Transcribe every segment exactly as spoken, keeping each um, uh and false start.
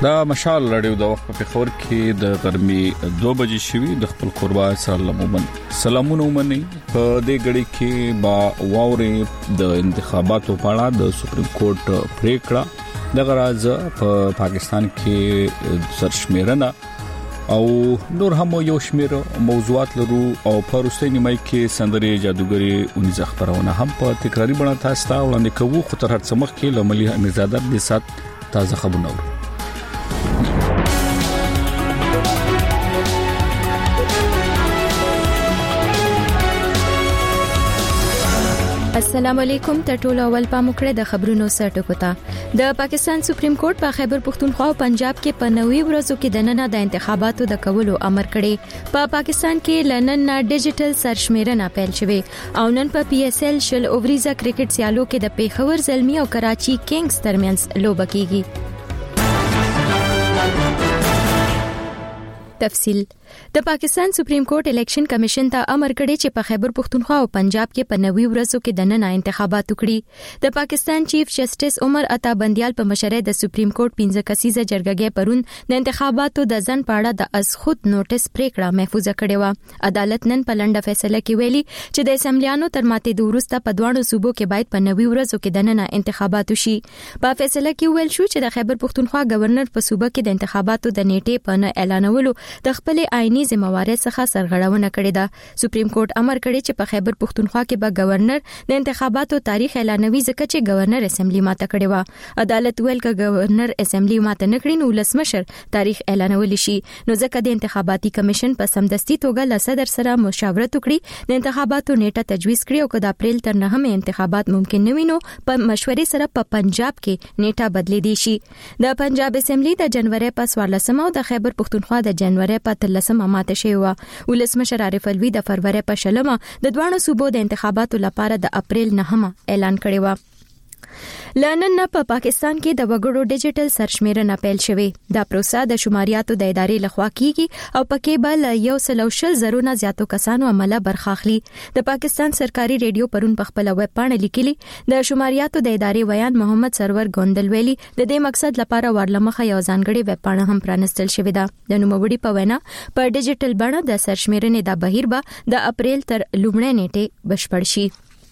دا مشال رادیو د وخت په خبر کې د غرمې دوه بجې شوي د خپل قربا سلام ومن سلامونه ومني په دې غړي کې با واوري د انتخاباتو په اړه د سپریم کورټ پریکړه د غراز په پاکستان کې سرشمیرنه او نور هم یو شمیر موضوعات لرو او په روسي نیمای کې سندري جادوګری اونیزه خبرونه هم په تکراری بڼه تاسو ته وړاندې کوو خو تر هر څه مخکې لملي امیرزاده د سات تازه خبرونه السلام علیکم ټټول اول پام کړه د خبرونو سرټکو ته د پاکستان سپریم کورټ په خیبر پختونخوا او پنجاب کې په نوي ورځو کې د نن د انتخاباتو د کولو امر کړی په پا پاکستان کې لنن ډیجیټل سرشمیرنه پیل شوه او نن په پی ایس ایل شل اووریزا کرکټ سیالو کې د پیښور زلمی او کراچي کینګز ترمنځ لوبه کیږي تفصیل د پاکستان سپریم کورټ الیکشن کمیشن ته امر کړی چې په خیبر پختونخوا او پنجاب کې په نوي ورځو کې د نن انتخابات وکړي د پاکستان چیف جسټس عمر عطا بندیال په مشرۍ د سپریم کورټ پنځه کسیزه جرګه پرون د انتخاباتو د ځن پاړه د از خود نوټس پریکړه محفوظه کړې و عدالت نن په لنډه فیصله کې ویلي چې د اسمبلیانو تر ماتې د وروسته په دوه صوبو کې باید په نوي ورځو کې د نن انتخابات وشي په فیصله کې ویل شو چې د خیبر پختونخوا گورنر په صوبه کې د انتخاباتو د نیټې په نه اعلانولو د خپل آئینی ذمہوارۍ څخه سرغړونه کړې ده سپریم کورټ امر کړی چې په خیبر پختونخوا کې به گورنر د انتخاباتو تاریخ اعلانوي ځکه چې گورنر اسمبلی ماته کړې و عدالت ویل چې گورنر اسمبلی ماته نه کړی نو ولسمشر تاریخ اعلانول شي نو ځکه د انتخاباتي کمیشن په سمدستي توګه له صدر سره مشاورت وکړي د انتخاباتو نیټه تجویز کړي او د اپریل تر نهمه انتخابات ممکن نه وینو په مشورې سره په پنجاب کې نیټه بدلې دي شي د پنجاب اسمبلی د جنوري په څوارلسمه او د خیبر پختونخوا د جنوري په تلسمه ماته شوی و ولسمشر عارف الوی د فروری په شلمه د دوه صوبو د انتخاباتو لپاره د اپریل نهمه اعلان کړی و لنن په پا پاکستان کې د وګړو ډیجیټل سرشمیرنه پیل شوې دا پروسه د شماریاتو د ادارې لخوا کیږي او پکې به یو سل او شل زرونه زیاتو کسانو عمله برخه اخلي د پاکستان سرکاري ریډیو پرون په خپل ویب پاڼه لیکلي د شماریاتو د ادارې ویان محمد سرور ګوندل ویلي د دې مقصد لپاره ورلمخه یو ځانګړي ویب پاڼه هم پرانستل شوې ده د نوموړي په وینا په ډیجیټل بڼه د سرشمیرنې د بهیر به د اپریل تر لومړۍ نیټې بشپړ شي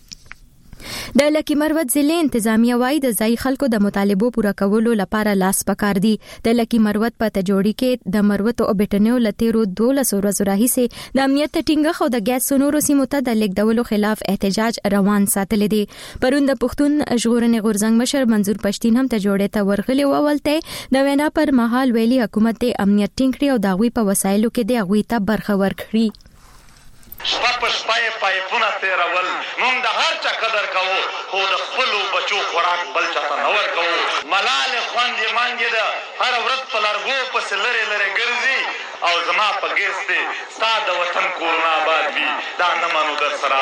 د لکی مروت ضلع انتظامیه وايي د ځای خلکو د مطالبو پوره کولو لپاره لاس پکار دي د لکی مروت په تجوړی کې د مروت او بټنیو لتیرو دولس ورځې راهیسه د امنیت ټینګه خو د ګیس سونورو سیمو ته د لیکدولو خلاف احتجاج روان ساتل دي پرون د پښتون ژغورنې غورزنګ مشر منظور پښتين هم تجوړې ته ورغلي و ولته د وینا پر مهال ویلي حکومت د امنیت ټینګ کړی او د غوي په وسایلو کې د غوي ته برخه ورکړي شپه په شپه پایپونه تیرول موږ د هر چا قدر کوو خو د خپلو بچو خوراک بل چا ته نه ورکوو ملالې خوندې مانګې ده هره ورځ په لرګو پسې لرې لرې ګرځي او زما په ګیس دی ستا د وطن کورونه آباد وي دا نه منو در سره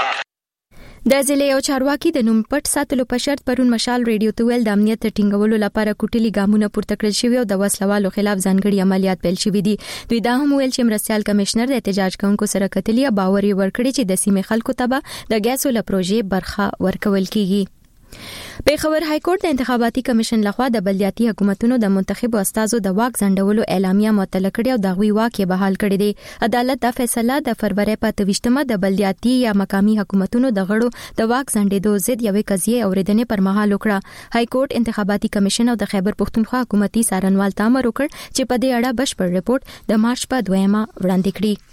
د ضلع او چارواکي د نوم پټ ساتلو په شرط پرون مشال ریډیو ته ویل د امنیت ټینګولو لپاره کوټلي ګامونه پورته کړل شوی او د وسلوالو خلاف ځانګړي عملیات پیل شوي دي دوی دا هم ویل چې مرستيال کمشنر د احتجاج کوونکو سره کتلي باور ورکړي چې د سیمې خلکو ته به د ګیسو له پروژې برخه ورکول کیږي پیښور های کورټ د انتخاباتي کمیشن لخوا د بلدیاتي حکومتونو د منتخبو استازو د واک ځنډولو اعلامیه معطل کړې او د غوي واک یې بحال کړی دی عدالت دا فیصله د فروری په تویشتمه د بلدیاتي یا مقامی حکومتونو د غړو د واک ځنډېدو ضد یوې قضیې اوریدنې پر مهال وکړه های کورټ انتخاباتي کمیشن او د خیبر پختونخوا حکومتي څارنوال ته امر وکړ چې په دې اړه بشپړ رپورټ د مارچ په دویمه وړاندې کړي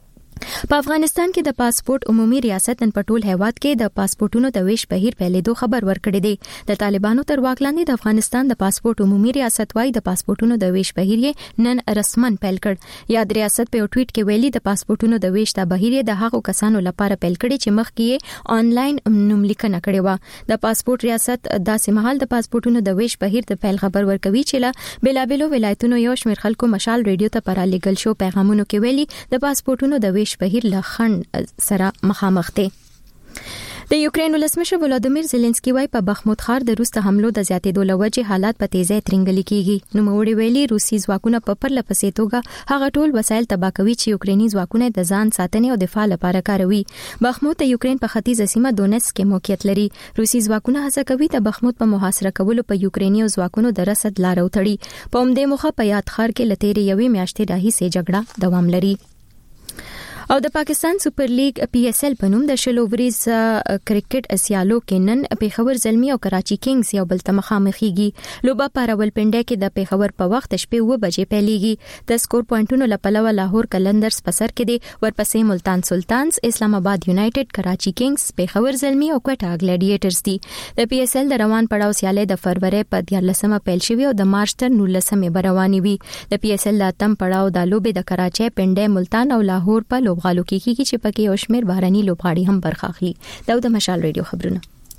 په افغانستان کې د پاسپورت عمومي ریاست نن په ټول هیواد کې د پاسپورتونو د ویش بهیر پیلېدو خبر ورکړی دی د طالبانو تر واک لاندې د افغانستان د پاسپورت عمومي ریاست وايي د پاسپورتونو د ویش بهیر یې نن رسمن پیل کړ یاد ریاست په ټویټ کې ویلي د پاسپورتونو د ویش د بهیر د هغو کسانو لپاره پیل کړي چې مخکې یې آنلاین نوملیکنه کړې و د پاسپورت ریاست داسې مهال د پاسپورتونو د ویش بهیر د پیل خبر ورکوي چې له بلابلو ولایتونو یو شمېر خلکو مشال ریډیو ته پرالېګل شو پیغامونو کې ویلي د پاسپورتونو د ویش بهیر له خنډ سره مخامخ دي د یوکرين ولسمشر ولادیمیر زيلنسکي وايي په بخموت ښار د روس ته حملو د زیاتېدو لوجه حالات په تیزی ترنګلي کیږي. نو موړي ویلي روسي ځواکونه په پرله پسې توګه هغه ټول وسایل تباه کوي چې یوکريني ځواکونه د ځان ساتنې او دفاع لپاره کاروي. بخموت د یوکرين په ختیځه سیمه دونیتسک کې موقعیت لري. روسي ځواکونه هڅه کوي د بخموت په محاصره کولو په یوکريني ځواکونو د رسد لار وتړي. په همدې موخه په یاد ښار کې لتهري یوې میاشتې راهیسې جګړه دوام لري. او د پاکستان سپر لیګ پی ایس ایل په نوم د شلو وریز کرکټ اسیالو کې نن پیښور زلمی او کراچي کینګز یو بل ته مخامخېږي. لوبه په راولپنډي کې د پیښور په وخت شپې و بجې پیلېږي. د سکور پوینټونو لپاره لاهور کلندرز په سر کې دي، ورپسې ملتان سلطانز، اسلام آباد یونایټډ، کراچي کینګز، پیښور زلمی او کوټا ګلیډیټرز دي. د پی ایس ایل د روان پړاو سیالي د فروری په دیارلسمه پیل شوی او د مارچ تر نولسمه رواني وي. د پی ایس ایل د اتم پړاو د لوبې د کراچي، پنډي، ملتان او لاهور په غالو کې کیږي چې پکې یو شمېر بهرني لوبغاړي هم برخه اخلي. دا د مشال ریډیو خبرونه.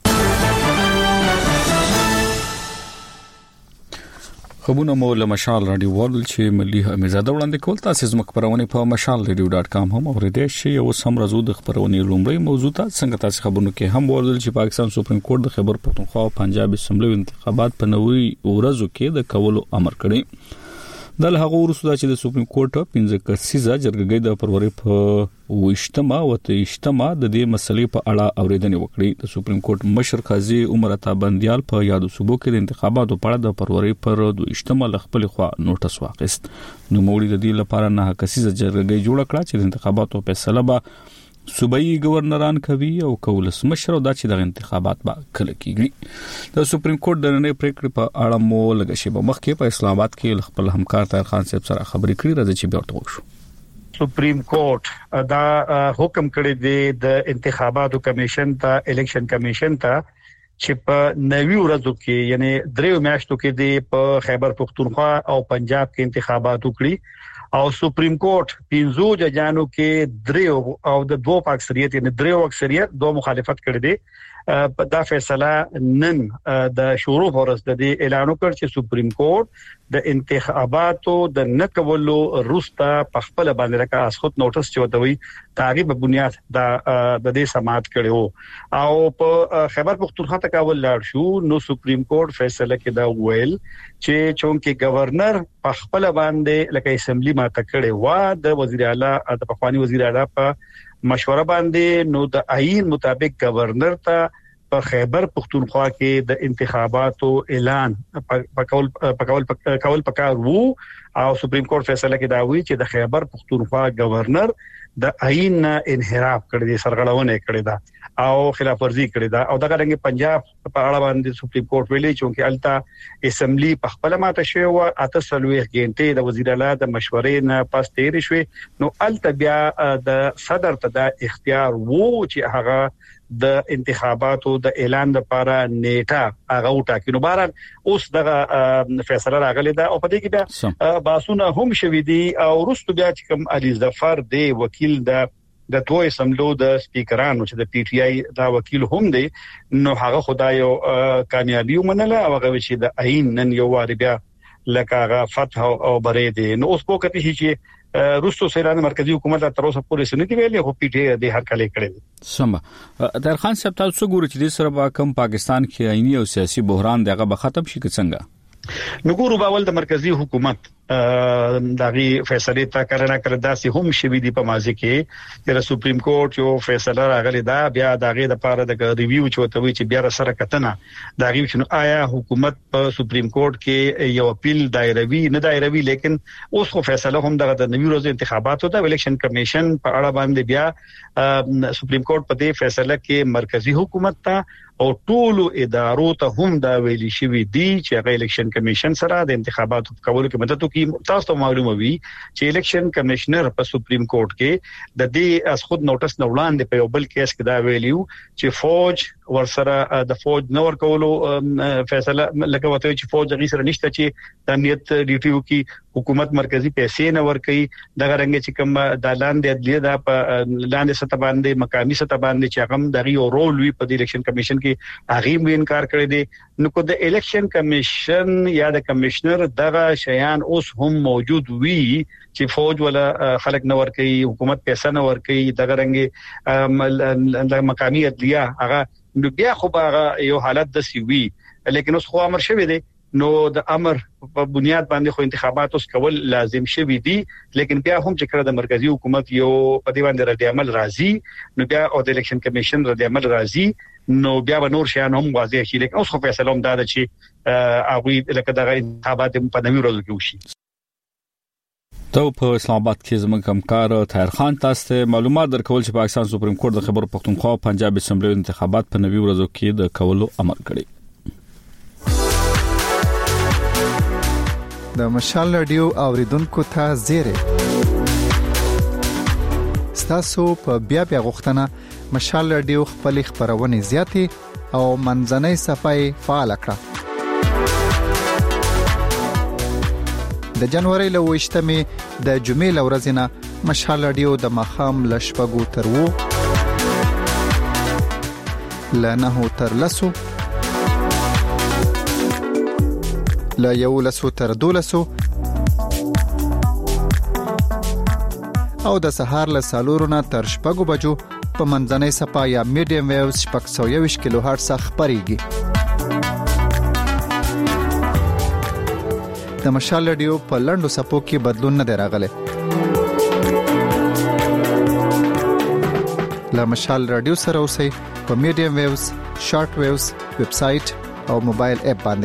خبرونه مو له مشال رادیو ورل چې ملي امزاده وړاندې کول. تاسو زموږ خبرونه په مشال ریډیو ډاټ کام هم اوریدئ شئ او سم راځو د خبرونه لومړی موضوع ته څنګه تاسو خبرونه کې هم ورل چې پاکستان سپریم کورټ د خیبر پختونخوا او پنجاب اسمبلی انتخابات په نوي ورځو کې د کولو امر کړی. د هغه ورسوده چې د سپریم کورټ پنځه کسیزه جرګې د فروری په وشتمه او تېشتمه د دې مسلې په اړه اوریدنه وکړي. د سپریم کورټ مشر قاضي عمر عطا بندیال په یادو صوبو کې د انتخاباتو په اړه د فروری پر دوشتمه لخپل خوا نوټس واخیست. نو موړي د دې لپاره نه کسیزه جرګې جوړ کړه چې د انتخاباتو فیصله به صوبایي گورنران کوي او کولس مشر او د چې د انتخابات به کله کیږي. د سپریم کورټ د نړۍ پریکړې په اړه مو لږ شی په مخ کې په اسلام آباد کې خپل همکار طاهر خان صاحب سره خبرې کړې. راځي چې بیا ورته وښو. سپریم کورټ دا حکم کړی دی د انتخاباتو کمیشن ته، الیکشن کمیشن ته، چې په نوي ورځو کې یعنی دریو میاشتو کې دی په خیبر پختونخوا او پنجاب کې انتخابات وکړي. او سپریم کورټ پنځو ججانو کې دریو او د دوه په اکثریت یعنی دریو اکثریت دوه مخالفت کړی دي. دا فیصله نن د شروع ورځ د اعلان وکړ چې سپریم کورټ د انتخاباتو د نکولو روستا په خپل باندې راکا اسخت نوټس چې وتوي تعریف په بنیاد د د دې سماعت کړو او په خیبر پختونخوا ته کول لاړ شو. نو سپریم کورټ فیصله کې دا ویل چې چونکه گورنر په خپل باندې لکه اسمبلی ما تکړه وا د وزیر اعلی د پخوانی وزیر اعلی په مشوره باندې نو د آئین مطابق گورنر ته په خیبر پختونخوا کې د انتخاباتو اعلان پکول پکول پکول پکار وو. او سپریم کورټ فیصله کې دا وی چې د خیبر پختونخوا گورنر د آئین انحراف کړی دی، سرغړونه کړی دا او خلاف ورزي کړی دا. او دغه رنګ پنجاب په اړه باندې سپریم کورټ ویلي چې التا اسمبلی په خپل ماته شوی او اته سلوي غنټې د وزیر اعلی د مشورې نه پاس تیر شوی. نو الته بیا د صدر ته د اختیار وو چې هغه د انتخاباتو د اعلان لپاره نیټه هغه وټاکي. نو بهرحال اوس دغه فیصله راغلی دا او په دې کې بیا باسونه هم شوي دي. او وروسته بیا چې کوم علي ظفر دی وکیل د د دوه اسمبلو د سپیکرانو چې د پی ټی آی دا وکیل هم دی، نو هغه خدایو کامیابی ومنله او هغه چې د آئین نن یو واری بیا لکه هغه فتح او برې دی. نو اوس په کته چې روسو سیران مرکزی حکومت تر اوسه پورې سنتي ویلې خو پی ټی آی د هر کله کړی. سم در خان صاحب تاسو ګورئ چې د سره با کم پاکستان کې آئینی او سیاسي بحران دغه به ختم شي څنګه؟ نو ګورو باول د مرکزی حکومت دغه فیصله تا کرنا کړ داسې هم شوی دی په ماضی کې چې سپریم کورټ یو فیصله راغلی دا بیا دغه د پاره د ریویو چوتوي چې بیا سره کتنه دغه چې آیا حکومت په سپریم کورټ کې یو اپیل دایروي نه دایروي، لیکن اوس خو فیصله هم دغه د نوي ورځ انتخاباتو د الیکشن کمیشن په اړه باندې بیا سپریم کورټ په دې فیصله کې مرکزی حکومت ته او ټولو ادارو ته هم دا ویلي شوی دی چې هغه الیکشن کمیشن سره د انتخاباتو کولو کې مدد وکړي. تاسو ته معلومه وي چې الیکشن کمشنر په سپریم کورټ کې د دې از خود نوټس نه وړاندې په یو بل کیس کې دا ویلیو چې فوج ورسره د فوج نور کولو فیصله لکه وته چې فوج غي سره نشته چې د امنیت ډیوټي وکي حکومت مرکزی پیسې نه ورکي دغه رنګ چې کوم د لاندې عدلیه د لاندې سطح باندې مقامي سطح باندې چې هغه د یو رول وی په د الیکشن کمیشن کې هغه مې انکار کړی دی نو کو د الیکشن کمیشن یا د کمشنر دغه شیان اوس هم موجود وی چې فوج ولا خلک نه ورکي حکومت پیسې نه ورکي دغه رنګ د مقامي عدلیه هغه نو بیا خو هغه یو حالت د سی وی لیکن اوس خو امر شوی دی نو د امر په بنیاد باندې خو انتخابات اوس کول لازم شوی دي لیکن بیا هم چې کړه د مرکزی حکومت یو په دی باندې رد عمل راځي نو بیا او د الیکشن کمیشن رد عمل راځي نو بیا به نور شیان هم واضح شي لیکن اوس خو فیصله هم دا ده چې هغه لکه دغه انتخابات په نوي ورځو کې وشي ته په اسلام آباد کې زموږ همکار طاهر خان تاسو ته معلومات درکول چې پاکستان سپریم کورټ د خیبر پختونخوا او پنجاب اسمبلی انتخابات په نوي ورځو کې د کولو امر کړی د مشال رادیو اوریدونکو ته زیره ستاسو په بیا بیا غوښتنه مشال رادیو خپل خبرونه زیاتې او منځنۍ صفای فعال کړه د جنوري له وشتمه د جمعې لورځنه مشال رادیو د مخام لشپګو تر وو لنه تر لسو لا یو لسو تر دولسو او د سهار له سالورونه تر شپږو بجو په منځنۍ صفا یا میډیم ویوز شپږ سوه یوویشت کیلو هرتز خبريږي د مشال رادیو په لندو سپو کې بدلون نه راغلی لا مشال رادیو سره اوسئ په میډیم ویوز شارټ ویوز ویب سټ او موبایل اپ باندې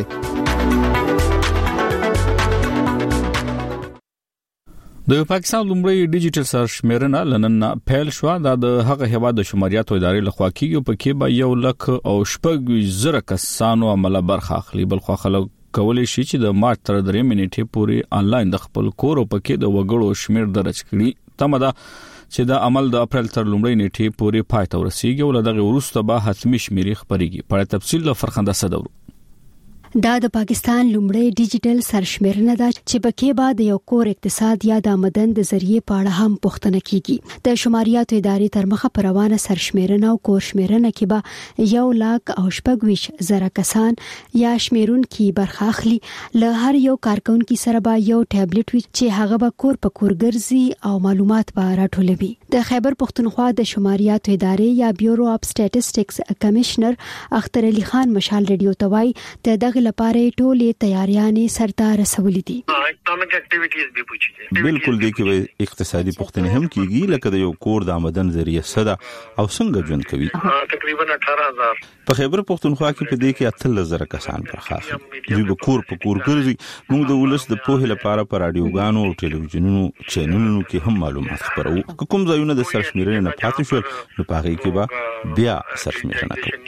د پاکستان لومړی ډیجیټل سرشمیرنه لنن پیل شو د هغه هیواد د شماریاتو ادارې لخوا کیږي په کې به یو لک او شپږ زره کسانو عمل برخه اخلي بل خو خلک کولای شي چې د مارچ تر درې منېټې پورې انلاین د خپل کور او پکې د وګړو شمیر درج کړي تمه ده چې د عمل د اپریل تر لومړۍ نیټې پورې پای ته ورسیږي او دغه وروسته به حتمی شمیرې خبريږي په تفصیل له فرخنده صدور دا د پاکستان لومړی ډیجیټل سرشمیرنه ده چې پکې به د یو کور اقتصاد یا د آمدن د ذریعہ په اړه هم پوښتنه کیږي د شماریاتو ادارې تر مخه پر روانه سرشمیرنه او کور شمیرنه کې به یو لاک او شپږ ویش زره کسان یا شمیرون کې برخه اخلي له هر یو کارکونکو سره به یو ټابلیټ وي چې هغه به کور په کور ګرځي او معلومات به راټولوي د خیبر پختونخوا د شماریاتو ادارې یا بیورو اف سټیټسټکس کمشنر اختر علي خان مشال رادیو توای د دغه لپاره ټولې تیاریانې سرته رسولې دي اکونومیک اکټیویټیز به پوښتنه بالکل دي کې اقتصادي پوښتنه هم کیږي لکه د یو کور د آمدن ذریعہ صدا او څنګه ژوند کوي تقریبا اٹھارہ هزار په خیبر پختونخوا کې په دې کې اتل زره کسان برخه اخلي دوی به کور په کور ګرځي موږ د ولس د پوهې لپاره په رادیوګانو او ټلویزیونونو چینلونو کې هم معلومات خبرو کوم ځایونه د سرشمیرنې نه پاتې شول نو پاره کې به بیا سرشمیرنه کوي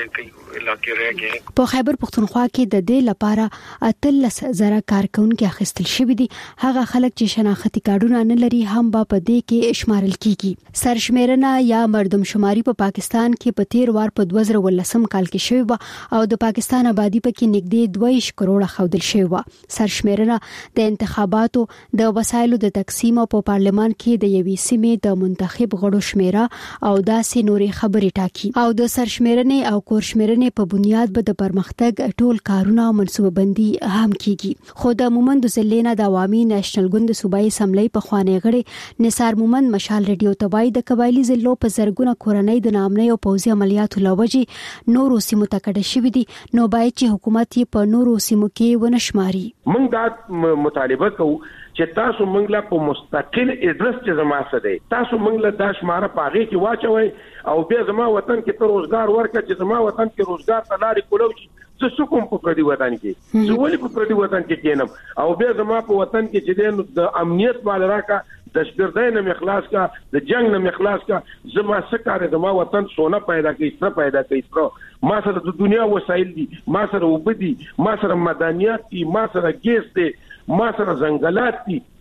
په خیبر پختونخوا کې د دې لپاره اتل زره کارکونکو اخیستل شوی دي هغه خلک چې شناختی کارتونه نه لري هم به په دې کې شمارل کیږي سرشمیرنه یا مردم شماري په پاکستان کې په تیر وار په دوه زره ولسم کال کې شوی و او د پاکستان آبادی په کې نږدې دوه کروڑه خودل شوی و سرشمیرنه د انتخاباتو د وسایلو د تقسیم او په پارلمان کې د یوې سیمې د منتخب غړو شمیره او داسې نورې خبرې ټاکي او د سرشمیرنې او کور شمیرنې په بنیاد به د پرمختګ ټول کارونه او منصوبه بندي هم کیږي خو د مومند زلینا د عوامي نېشنل ګوند صوبایي اسمبلی په خوانې غړي نثار مومند مشال رادیو توای د قبایلی ضلعو په زرګونه کورنۍ د نامنۍ او پوځي عملیاتو لوجي نورو سیمو ته کډه شوې دي نو باید چې حکومت یې په نورو سیمو کې ونشماري موږ دا مطالبه کوو چې تاسو موږ لا په مستقل ادرس چې زما سره تاسو موږ لا د شماره پاغي کې واچوي او بیا زما وطن کې ته روزګار ورکړه چې زما وطن کې روزګار ته لارې کولوي څه کوم په پردي وطن کې څه ولې په پردي وطن کې کېنم او بیا زما په وطن کې چې د امنیت مال راکا د شپږدای نه مخلاص کا د جنگ نه مخلاص کا زما سکاره زما وطن سونه پیدا کوي ستر پیدا کوي ستر ما سره د دنیا وسایل دي ما سره وبدي ما سره مدنیات دي ما سره ګیس دي ما سره ځنګلات دي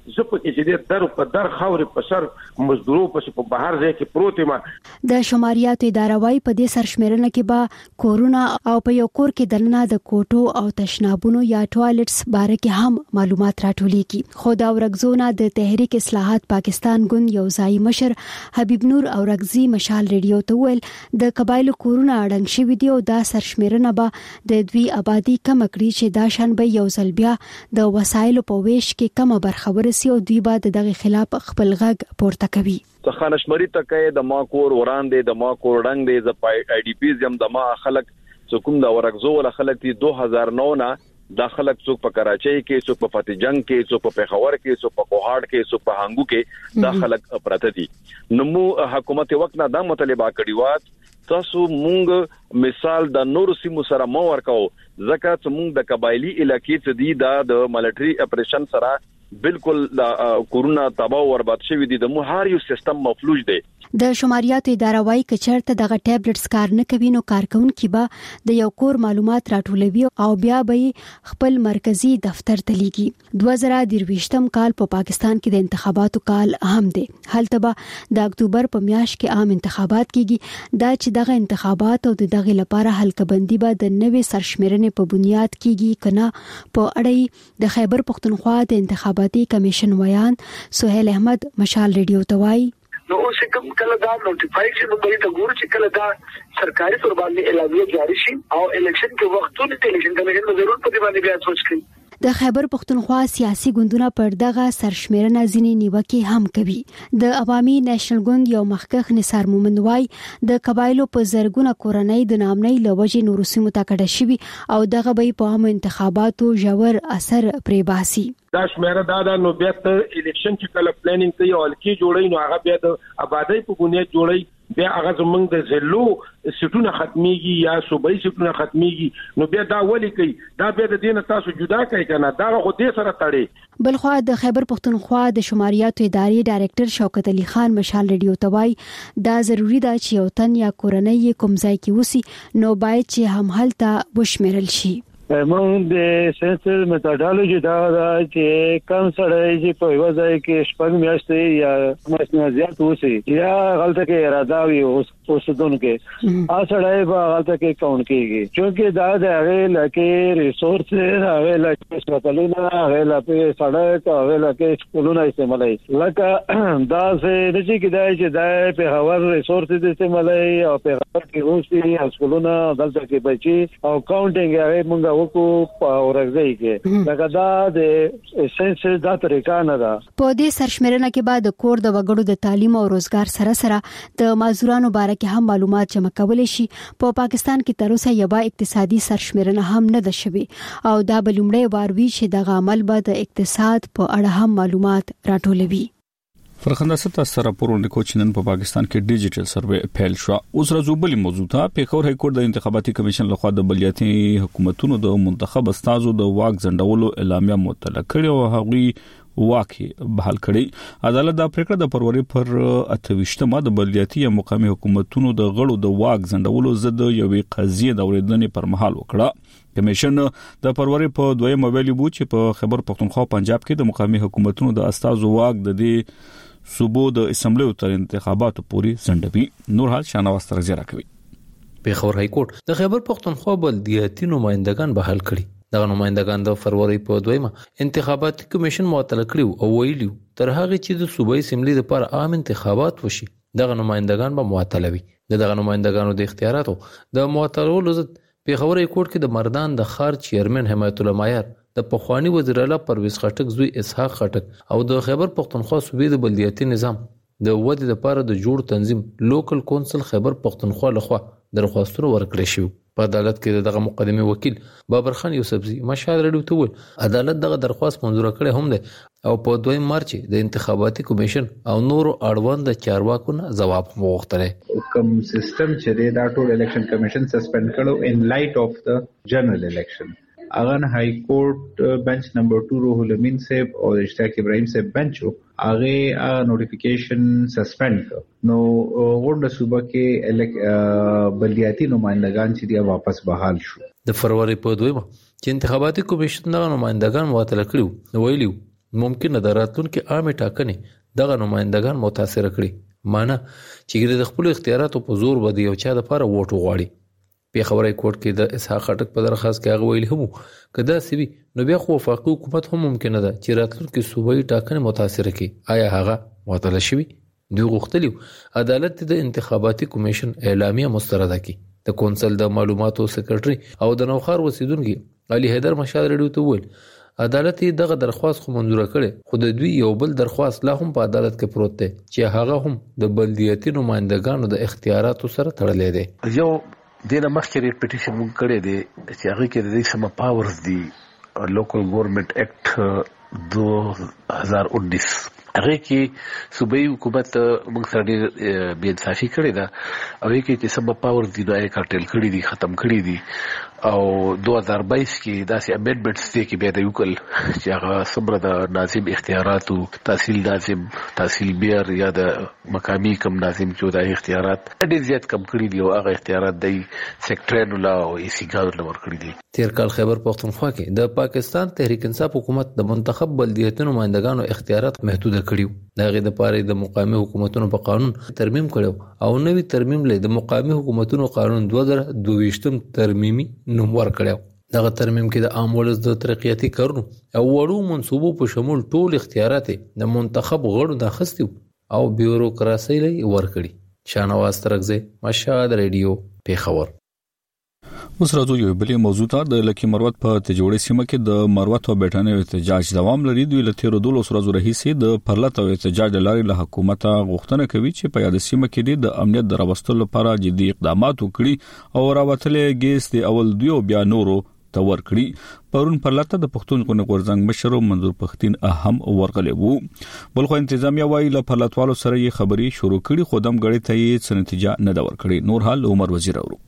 زه په کې چې در په در خاورې په سر مزدورو په بهر ځای کې پروت ما د شماریاتو اداره وايي په دې سرشمېرنه کې به کورونا او په یو کور کې دننه د کوټو او تشنابونو یا ټوایلټس باره کې هم معلومات راټولېږي. خو دا ورغزونه د تحریک اصلاحات پاکستان ګوند یو ځای مشر حبیب نور اورغزي مشال ریډیو ته ویل د قبایلو کورونه اړنګ شوي دي او دا سرشمېرنه به د دوی آبادی کم کړي چې دا شان به یو ځل بیا د وسایلو په ویش کې کم برخه ورسي او دوی به دغه خلاف خپل غږ پورته کوي. خانشمري تکې د ما کور وړاندې د ما کور ډنګ دی ز آی ډی پی زم د ما خلک حکومت د ورغزو ول خلک دی دو هزار نو نه د خلک څوک په کراچۍ کې څوک په فتح جنگ کې څوک په پیښور کې څوک په کوهاټ کې څوک په هانګو کې د خلک پراته دي. نو حکومت وخت نه دا مطالبه کړی و تاسو مونږ مثال د نور سیمو سره مو ورکاو ځکه چې مونږ د قبایلی علاقې څخه دی د ملټری اپریشن سره بالکل کورونا تباہ او برباد شوی دي د مهار یو سیستم مفلوج دی. د شماریاتو اداره وايي کچرته دغه ټابلیټس کار نه کوي نو کارکونکو به د یو کور معلومات راټولوي او بیا به خپل مرکزی دفتر ته لیږي. دوه زره درویشتم کال په پا پاکستان کې د انتخاباتو کال هم دی. هلته به د اکتوبر په میاشت کې عام انتخابات کیږي. دا چې دغه انتخابات او دغه لپاره حلقه بندي به د نوې سرشمېرنې په بنیاد کیږي کنه په اړه د خیبر پختونخوا د انتخاباتي کمیشن ویان سہیل احمد مشال ریډیو ته وایي نو اوس کوم کله دا نوټیفای شي نو به دا ګور چې کله دا سرکاري تور باندې اعلامیه جاری شي او الیکشن کې وختونه ته الیکشن کمیشن ضرور په دې باندې بیا سوچ کوي. د خیبر پختونخوا سیاسي ګوندونه پر دغه سرشمېرنه ځینې نیوکې هم کوي. د عوامي نېشنل ګوند یو مخکښ نثار مومند وای د قبایلو په زرګونه کورنۍ د نامنۍ لوجې نورو سیمو ته کډه شوي او دغه به په عام انتخاباتو ژور اثر پرې باسي. دا شمیره دا د نو بیا ته الیکشن چې کله پلانینګ کوي او الکی جوړي نو هغه بیا د آبادی په بنیاد جوړي بیا هغه زمونږ د زلو سټونه ختميږي یا صوبایي سټونه ختميږي نو بیا دا ولي کوي دا بیا د دین تاسو جدا کوي کنه دا خو دې سره تړي. بلخوا د خیبر پختونخوا د شماریاتو ادارې ډایرکټر شوکت علي خان مشال ریډیو توای دا ضروری ده چې یو تن یا کورنۍ کوم ځای کې وسی نو باید چې هم هلته وشمیرل شي. مونږ د سنسر میتھډالوجي دا چې کم سړی چې په یو ځای کې شپږ میاشتې یا ماشینه زیات وسی یا غلطه کې اراده وي اوسدونکو ا سړی به غلطه کې کاون کیږي چې دا د هغه لکه ریسورس هغه لکه سپټلونه هغه لکه سړک هغه لکه سکولونه استعمالي لکه دا څه د چې کدای چې دا په هوا ریسورس د استعمالي او په هغه کې اوسې سکولونه دلته کې بچي او کاونټینګ هغه مونږ وکړو په ورغځي کې دا دا د سنس دا طریقه نه ده. په دې سرشمېرنه کې بعد کور د وګړو د تعلیم او روزګار سره سره د مازورانو باره کې هم معلومات جمع کولای شي. په پا پاکستان کې تر اوسه یو اقتصادي سرشمېرنه هم نه ده شوې او دا بلومړی وار وی چې د عمل به د اقتصاد په اړه هم معلومات راټولوي. فرخنده ستا سره پرونه کوچنن په پاکستان کې ډیجیټل سروې پیل شو. اوس راځو بلې موضوع ته. پیښور های کورټ د انتخاباتي کمیشن لخوا د بلدیاتي حکومتونو د منتخب استازو د واک ځنډولو اعلامیه مطلع کړې او هغوی واکي بحال کړي. عدالت دا پریکړه د فروری پر اتويشتمه د بلدیاتي یا مقامي حکومتونو د غړو د واک ځنډولو ضد یوې قضیه د اوریدنې پر مهال وکړه. کمیشن د فروری په دویمه ویلي بو چې په خیبر پختونخوا پنجاب کې د مقامي حکومتونو د استازو واک د دې صوبو د اسمبلی تر انتخاباتو پورې ځنډوي. نور حال شانواز تر زیرا کوي. پیښور های کورټ د خیبر پختونخوا بلدیاتي نمائندگان بحال کړي. دغه نمائندگان د فروری په دویمه انتخاباتي کمیشن معطل کړي او ویلي تر هغه چې د صوبایي اسمبلی لپاره عام انتخابات وشي دغه نمائندگان به معطل وي. دغه نمائندگانو د اختیاراتو د معطلولو ضد پیښور های کورټ کې د مردان د خار چیرمن حمایت الله مایر د پخوانی وزیر اعلی پرویز خټک زوی اسحاق خټک او د خیبر پختونخوا صوبې د بلدیاتي نظام د ودې لپاره د جوړ تنظیم لوکل کونسل خیبر پختونخوا لخوا درخواستونه ورکړل شو. په عدالت کې دغه مقدمه وکیل بابر خان یوسفزي مشال ریډیو ته ویل عدالت دغه درخواست منزور کړي هم ده او په دویم مارچ د انتخاباتي کمیشن او نورو اړوند چارواکو جواب وغوښتل. کوم سیستم چې دا ټول الیکشن کمیشن سسپند کړو ان لایټ اف د جنرال الیکشن اغان هائی کورټ بنچ نمبر دو روح الامین صاحب او اشتیاق ابراهیم صاحب بنچو هغه نوټیفیکیشن سسپند کړ. نو غونډه صوبه کې بلدیاتي نمائندگان چې دی واپس بحال شو. د فروری په دویمه چې انتخاباتي کمیشن د نمائندگان معطل کړو نو ویلو ممکن د راتلونکو عامه ټاکنې دغه نمائندگان متاثر کړي، معنی چې د خپل اختیاراتو په زور باندې یو چا د لپاره ووټ وغواړي. په خبري کوټ کې د اسحاق خټک په درخواست کې هغه ویلي هم کدا سوي نو بیا خو وفاقي حکومت هم ممکن ده چې راتلونکي صوبایي ټاکنې متاثر کړي. آیا هغه معطل شوی؟ دوی غوښتلی عدالت د انتخاباتي کمیشن اعلامیه مسترده کړي. د کونسل د معلوماتو سکرټري او د نوخار وسیدونکي علي حیدر مشال رډیو ته ویل عدالت دغه درخواست خو منزور کړي، خو د دوی یو بل درخواست لا هم په عدالت کې پروت دی چې هغه هم د بلدیاتي نمائندګانو د اختیاراتو سره تړلې دی. یو دینه مخکې پټیشن مونږ کړی دی چې هغه کې د دې سم پاورز دی لوکل ګورنمنت اکټ دو هزار انیس هغه کې صوبایي حکومت موږ سره ډېر بې انصافي کړې ده او هغه کې چې سم پاورز دی نو یې کارټل کړی دي، ختم کړی دي او دو هزار بایس کې داسې امندمنټس دي کې بیا د وکړل چې هغه څومره د ناظم اختیاراتو تحصیل ناظم تحصیل بیر یا د مقامی کم ناظم چې د اختیارات ډېر زیات کم کړی دي او هغه اختیارات د سیکټرینو لا او ای سی ګاډ لور کړی دي. تیر کال خیبر پختونخوا کې د پاکستان تحریک انصاف حکومت د منتخب بلدیاتي نمائندګانو اختیارات محدود کړیو. دغه د پاره د مقامی حکومتونو په قانون ترمیم کړو او نوی ترمیم له د مقامی حکومتونو قانون دوه هزار دوه ترمیمي نوم ورکړو. دغه ترمیم کې د عام ولس د ترقیاتي کارونو او وړو منصوبو په شمول ټول اختیارات د منتخب غړو د اخیستو او بیوروکراسي لري ورکړي. شانواز ترغزه مشهد رادیو پیښور. اوس راځو یو بلې موضوع ته. د لکی مروت په تجوړې سیمه کې د مروت او بیٹانې احتجاج دوام لري. دوی له تیر دولس ورځو راهیسې د پرلط او احتجاج لارې له حکومت غوښتنه کوي چې په یاد سیمه کې د امنیت د راوستلو لپاره جدي اقدامات وکړي او راوتلې ګیس د اول دیو بیا نورو تور کړي. پرون پرلط د پښتون غورځنګ مشر منظور پښتين اهم ورغلی وو. بلخو انتظامیه وايي له پرلطوالو سره یې خبري شروع کړي، خو دم غړي ته یې څه نتیجه نه دا ورکړي. نور حال عمر وزیر اورو.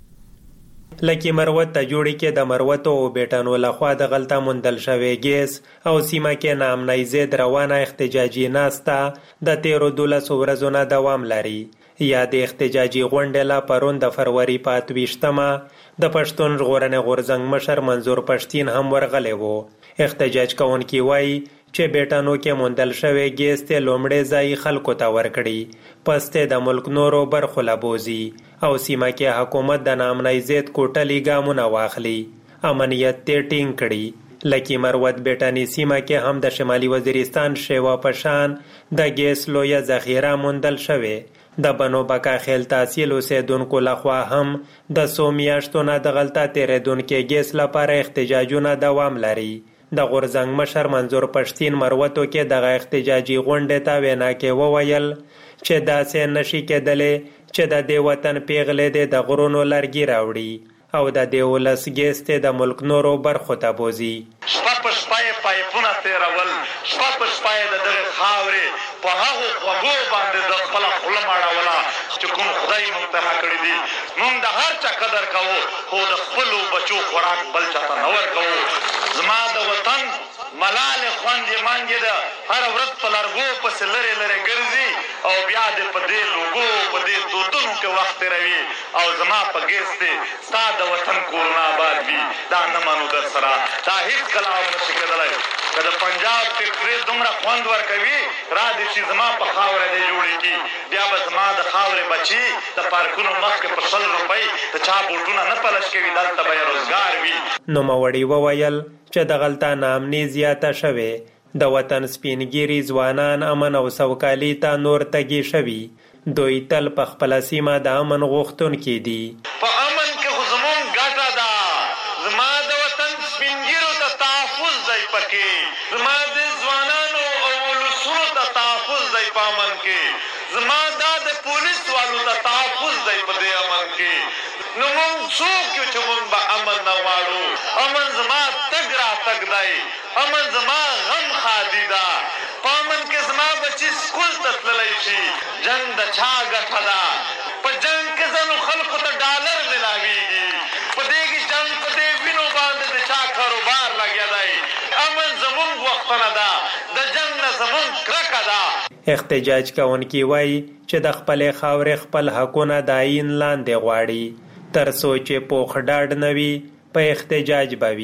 لکه مروت ته جوړی کې د مروت او بیٹانو لخوا د غلطه مندل شوی ګیس او سیمه کې نامنۍ زید روانه احتجاجي ناستا د تیرو دولس ورځو نه دوام لري. یا د احتجاجي غونډه لا پرون د فروری په اتویشتمه د پښتون ژغورنې غورځنګ مشر منظور پښتين هم ورغلی وو. احتجاج کوونکي وایي چې بیٹانو کې مندل شوی ګیس ته لومړی ځای خلکو ته ورکړي، پسته د ملک نورو برخو لبوزي او سیمه کې حکومت د نامنۍ زید کوټلي ګامونه واخلي، امنیت ته ټینګ کړي. لکی مروت بیٹانی سیمه کې هم د شمالي وزیرستان شیوا پشان د ګیس لویه ذخیره مندل شوی. د بنو بکا خیل تحصیل اوسیدونکو لخوا هم د څو میاشتو نه د غلطه تیریدونکو ګیس لپاره احتجاجونه دوام لري. د غورځنګ مشر منظور پښتين مروتو کې د احتجاجي غونډې ته وینا کې وویل چې داسې نشي کېدلې چې د دې وطن پیغلې د غرونو لرګي راوړي او د دې ولس ګیس ته د ملک نورو برخو ته بوزي. شپه په شپه یې پایپونه تېرول، شپه په شپه یې د دغې خاورې په هغو خوږو باندې د خپله خوله مړوله چې کوم خدای موږ ته راکړي دي. موږ د هر چا قدر کوو خو د خپلو بچو خوراک بل چا ته نه ورکوو. زما د وطن ملالې خوندې مانګې ده هر ورځ په لرګو پسې لرې لرې ګرځي او بیا دې په دې لوګو په دې دودونو کې وخت تېروي او زما په ګیس دې ستا د وطن کورونه آباد وي. دا نه منو در سره، دا هېڅکله هم نشي کېدلی. که د پنجاب فکټرۍ دومره خوند ورکوي را دې چې زما په خاوره دې جوړېږي، بیا به زما د خاورې بچي د پارکونو مخکې په شل روپۍ د چا بوټونه نه پلش کوي، دلته به یې روزګار وي. نوموړي وویل چې د غلطه نامني زیاته شوې، د وطن سپینګیري ځوانان امن او سوکالي ته نور تږي شوي. دوی تل په خپله سیمه د امن غوښتونکي دي. په امن کې خو زمونږ ګټه ده، زما د وطن سپینګیرو ته تحفظ دی، پکې زما د ځوانانو او ولسونو ته تحفظ دی په امن کې، زما دا د پولیس والو ته تحفظ دی په دې امن کې. نو مونږ څوک یو چې مونږ به امن نه غواړو؟ امن زما تګ را تګ دی، امن زما غم خادي ده. په امن کې زما بچي سکول ته تللی شي. جنګ د چا ګټه ده؟ په جنګ کې ځنو خلکو ته ډالر ملاویږي، په دې کې جنګ په دې وینو باندې د چا کاروبار لګیا دی. امن زمونږ وختونه ده، د جنګ نه زمونږ کرکه ده. احتجاج کوونکي وایي چې د خپلې خاورې خپل حقونه د آیین لاندې غواړي، تر څو چې پوخ ډاډ نه وي په احتجاج به وي.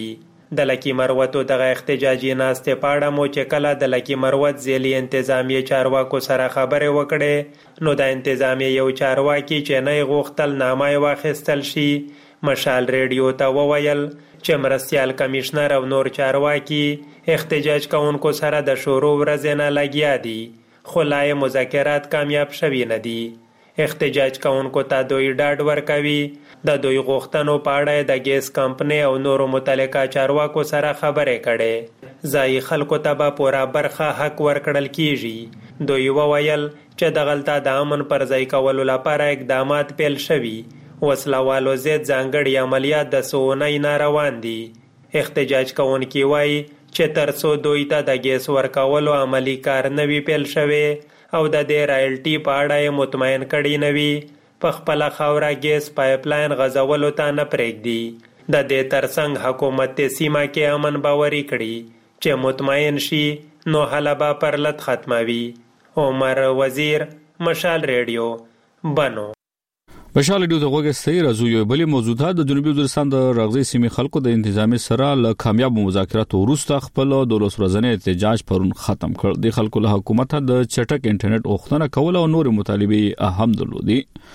د لکی مروتو دغه احتجاجي ناستې پاړه مو چې کله د لکی مروت ځیلی انتظامی چارواکو سره خبرې وکړې نو د انتظامی یو چارواکي چې نه غوښتل نامه واخیستل شي مشال ریډیو ته وویل چې مرستیال کمشنر او نور چارواکي احتجاج کوونکو سره د شروع ورځې نه لګیا دي خو لا مذاکرات کامیاب شوي نه دي. احتجاج کوونکو ته دوی ډاډ ورکوي د دوی غوښتنو په اړه د ګیس کمپنۍ او نورو متعلقه چارواکو سره خبرې کړي ځایي خلکو ته به پوره برخه حق ورکړل کیږي. دوی وویل چې د غلطه د امن پر ځای کولو لپاره اقدامات پیل شوي وسلوالو ضد ځانګړي عملیات د څو نه روان دي. احتجاج کوونکي وایي چې تر څو دوی ته د ګیس ورکولو عملی کار نه وي پیل شوی او د دې رایلټي په اړه مطمئن کړي نه وي په خپله خاوره ګیس پایپ لاین غځولو ته نه پرېږدي. د دې ترڅنګ حکومت ته سیمه کې امن باوري کړي چې مطمئن شي نو هله به پرلت ختموي. عمر وزیر مشال ریډیو بنو. مشال ریډیو د غوږ سي راځو یو بل موضوعات د جنوبي وزیرستان د رغزي سیمې خلکو د انتظامی سره ل کامیاب مذاکراتو وروسته خپل د لوسرزنې احتجاج پرون ختم کړ. د خلکو له حکومت د چټک انټرنیټ غوښتنه کول او نور مطالبه اهم درلودي.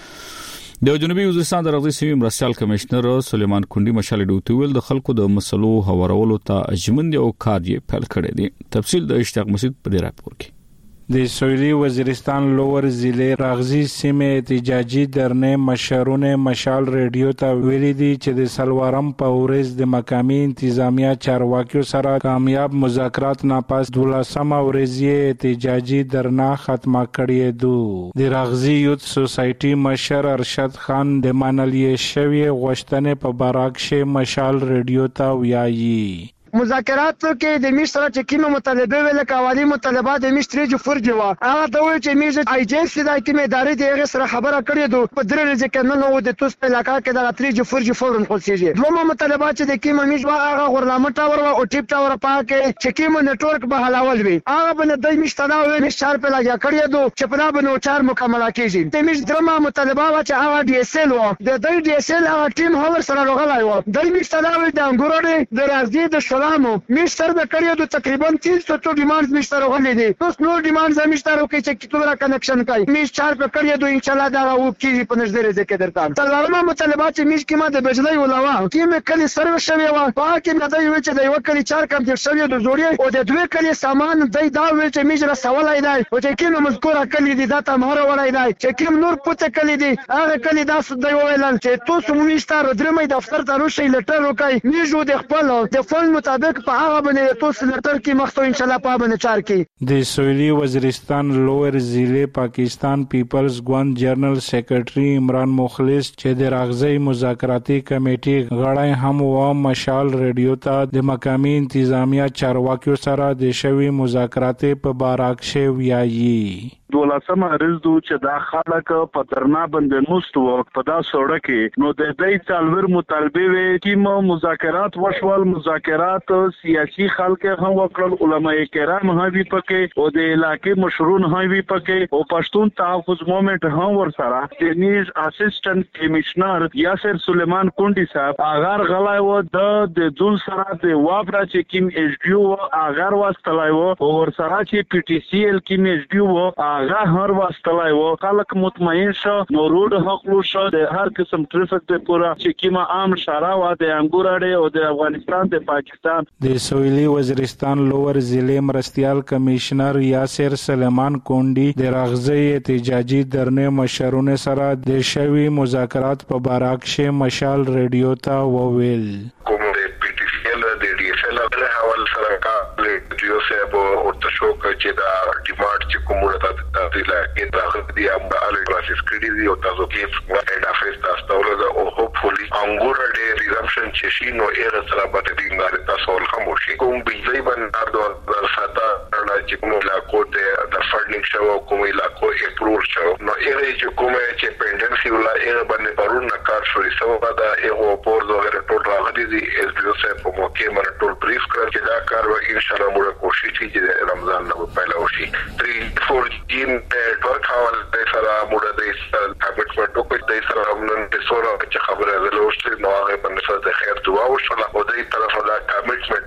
د جنوبي وزیرستان د رغزي سیمې مرستیال کمشنر سلیمان کونډي مشال ریډیو ته ویل د خلکو د مسلو هوارولو ته اجمن یو کار یې پیل کړی دی. تفصیل د اشتیاق مسعود په دې راپور کې. د سویلي وزیرستان لوور ضلع رغزي سیمې احتجاجي درنې مشرونه مشال ریډیو ته ویلي دي چې د سلوارم په ورځ د مقامي انتظامیه چارواکیو سره کامیاب مذاکرات نه پس دولسمه ورځ احتجاجي درنه ختمه کړې ده. د رغزي یوت سوسایټي مشر ارشد خان د منلې شوی غوښتنې په باراکشه مشال ریډیو ته ویایي. مذاکراتو کې د میش سره چې کومه مطالبه ویل کاوالي مطالبات د میش تریجو فرج و هغه ته وایي چې میش آی جی اف د کومه ادارې د هغه سره خبره کړې دوه په درې ورځې کې نه نو د توس په علاقہ کې د تریجو فرج فورن خصيږي. دوه مطالبات چې د کومه میش وا هغه غرلامه ټاور او ټیپ ټاور پاکه چې کومه نتورک به حلاول وي هغه بل د میش تناوي میش چار په لګیا کړې دوه چې په بنو چار مکمل کیږي. د میش درمه مطالبات چې هغه ډي اس ال و د د ډي اس ال هغه ټیم هاور سره لغلای و د میش تناوي د انګورو د رازي د شلامو میش سره د کړیو د تقریبا تین سو ډیمانډز میش سره غلې دي. اوس نو ډیمانډز میش سره کوي چې کتوره کنکشن کوي میش چار په کړیو د ان شاء الله دا و کیږي په نږدې ورځې کې درته. څلورمه مطالبات چې میش کې ما د بجلی ولاوه کیمه کلی سره شوی و پاکه نه دی و چې د یو کلی چار کم د شوی د زوري او د دوه کلی سامان دای دا و چې میش را سوالای دی او چې کینو مذکوره کلی دي دا ته مهره ولای دی چې کیم نور پته کلی دي هغه کلی دا سود دی ویل چې تاسو میش تر درمه دفتر ته روشي لټر وکای میجو د خپل د فون مطابق په هغه باندې توس لټر کې مخته ان شاء الله په باندې چار کې. د سویلي وزیرستان لوور ضلع پاکستان پیپلز ګوند جنرال سیکریټري عمران مخلص چې د راغزي مذاکراتي کمیټې غړی هم و مشال ریډیو ته د مقامي انتظامیه چارواکیو سره د شوی مذاکرات په باراکشه ویایي. دولسمه ورځ چې دا خلک په درنا باندې نوست وو په دا سوړه کې نو د دې څلور مطالبه وی چې مذاکرات وشول مذاکرات سیاسي خلک هم وکړل علماء کرام هم وی پکې او د علاقې مشرون هم وی پکې او پښتون تحفظ موومېنټ هم ور سره د نیز اسسټنټ کمشنر یاسر سلیمان کونډي صاحب اگر غلای و د د ځول سره د وابرا چې کیم ایچ ډی او اگر واستلای و او ور سره چې پی ټی سی ال کیم ایچ ډی او هغه هر واستلای و خلک مطمئن شو نو روډ حق لو شو د هر قسم ټریفیک ته پورا چې کیما عام شارع و د انګورړې او د افغانستان د پاکستان. د سویلي وزیرستان لوور ضلع مرستیال کمشنر یاسر سلیمان کونډي د راغزي احتجاجي درنې مشرونه سره د شوی مذاکرات په باراکشه مشال ریډیو ته وویل. کوم د پی ټی سی ال د ډي اس ال له حواله سره کا ریډیو سه په ورته شو چې دا ډیمانډ چې کومه ته د علاقې داخل دي هم د پروسس کړي دي او تاسو کې واټ افیس تاسو له او هوپفولي انګور د ریزمپشن چې شي نو ایره سره به د دینار تاسو خاموشي کوم بجلی باندې د ساته چې کوم علاقو ته د فاندینګ شو کوم علاقو اپروول شو نو ایره چې کومه چې پینډنسي ولا ایره باندې پرون کار شوې سو دا ایغو پور وغیرہ ټول راغلي دي اس ډي او سه په موقع باندې ټول بریف کړ چې دا کار به ان شاء الله موږ کوشش کوي چې رمضان نه پیدا وشي. تری فور جیم ټورک حواله سره موږ د کمیټمنټ وکړو د سره هم نن د سوره چې خبره زلوشت نو هغه باندې د خیر دعا وشوله او د طرف لا کمیټمنټ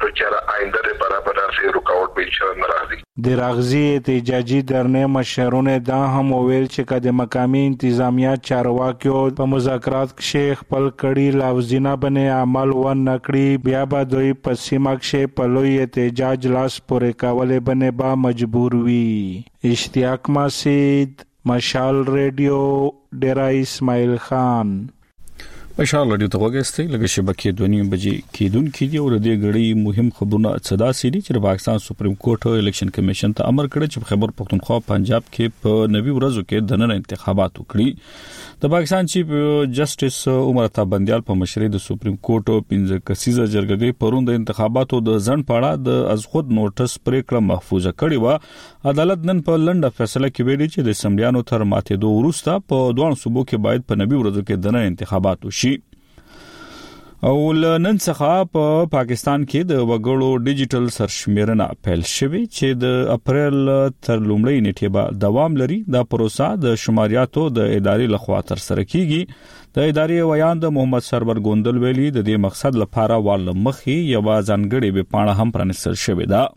چې آینده لپاره به داسې رکاوټ به انشاءالله ناراضي. د راغزي احتجاجي درنې مشرونه دا هم ویل چې کله مقامی انتظامیه چارواکیو په مذاکرات کې خپل کړي لفظونه باندې عمل ونکړي بیا به دوی په سیمه کې په لوی احتجاج لاس پورې کولې باندې با مجبور وي. اشتیاق مسعود، مشال ریډیو، ډیرا اسماعیل خان. مشال ریډیو ته وګورئ لکه شبکې دونی بجې کېدون کې دی او د غړي مهم خبرونه صدا سړي چې پاکستان سپریم کورټ الیکشن کمیشن ته امر کړی چې خیبر پختونخوا پنجاب کې په نوي ورځو کې د نن انتخابات وکړي. د پاکستان چیف جسټس عمر عطا بندیال په مشرۍ د سپریم کورټ پنځه کسیزه جرګې پرون د انتخاباتو د ځن پاړه د از خود نوټس پریکړه محفوظه کړې و. عدالت نن په لنډه فیصله کې ویلي چې د اسمبلیانو تر ماتېدو وروسته په دوه صوبو کې باید په نوي ورځو کې د نن انتخابات وشي. او نن څخه په پا پاکستان کې د وګړو ډیجیټل سرشمیرنه پیل شوه چې د اپریل تر لومړۍ نیټې به دوام لري. دا پروسه د شماریاتو د ادارې لخوا تر سره کیږي. د ادارې ویان د محمد سرور ګوندل ویلي د دې مقصد لپاره ول مخې یو ځانګړي به پاڼه هم پرانستل شوې ده.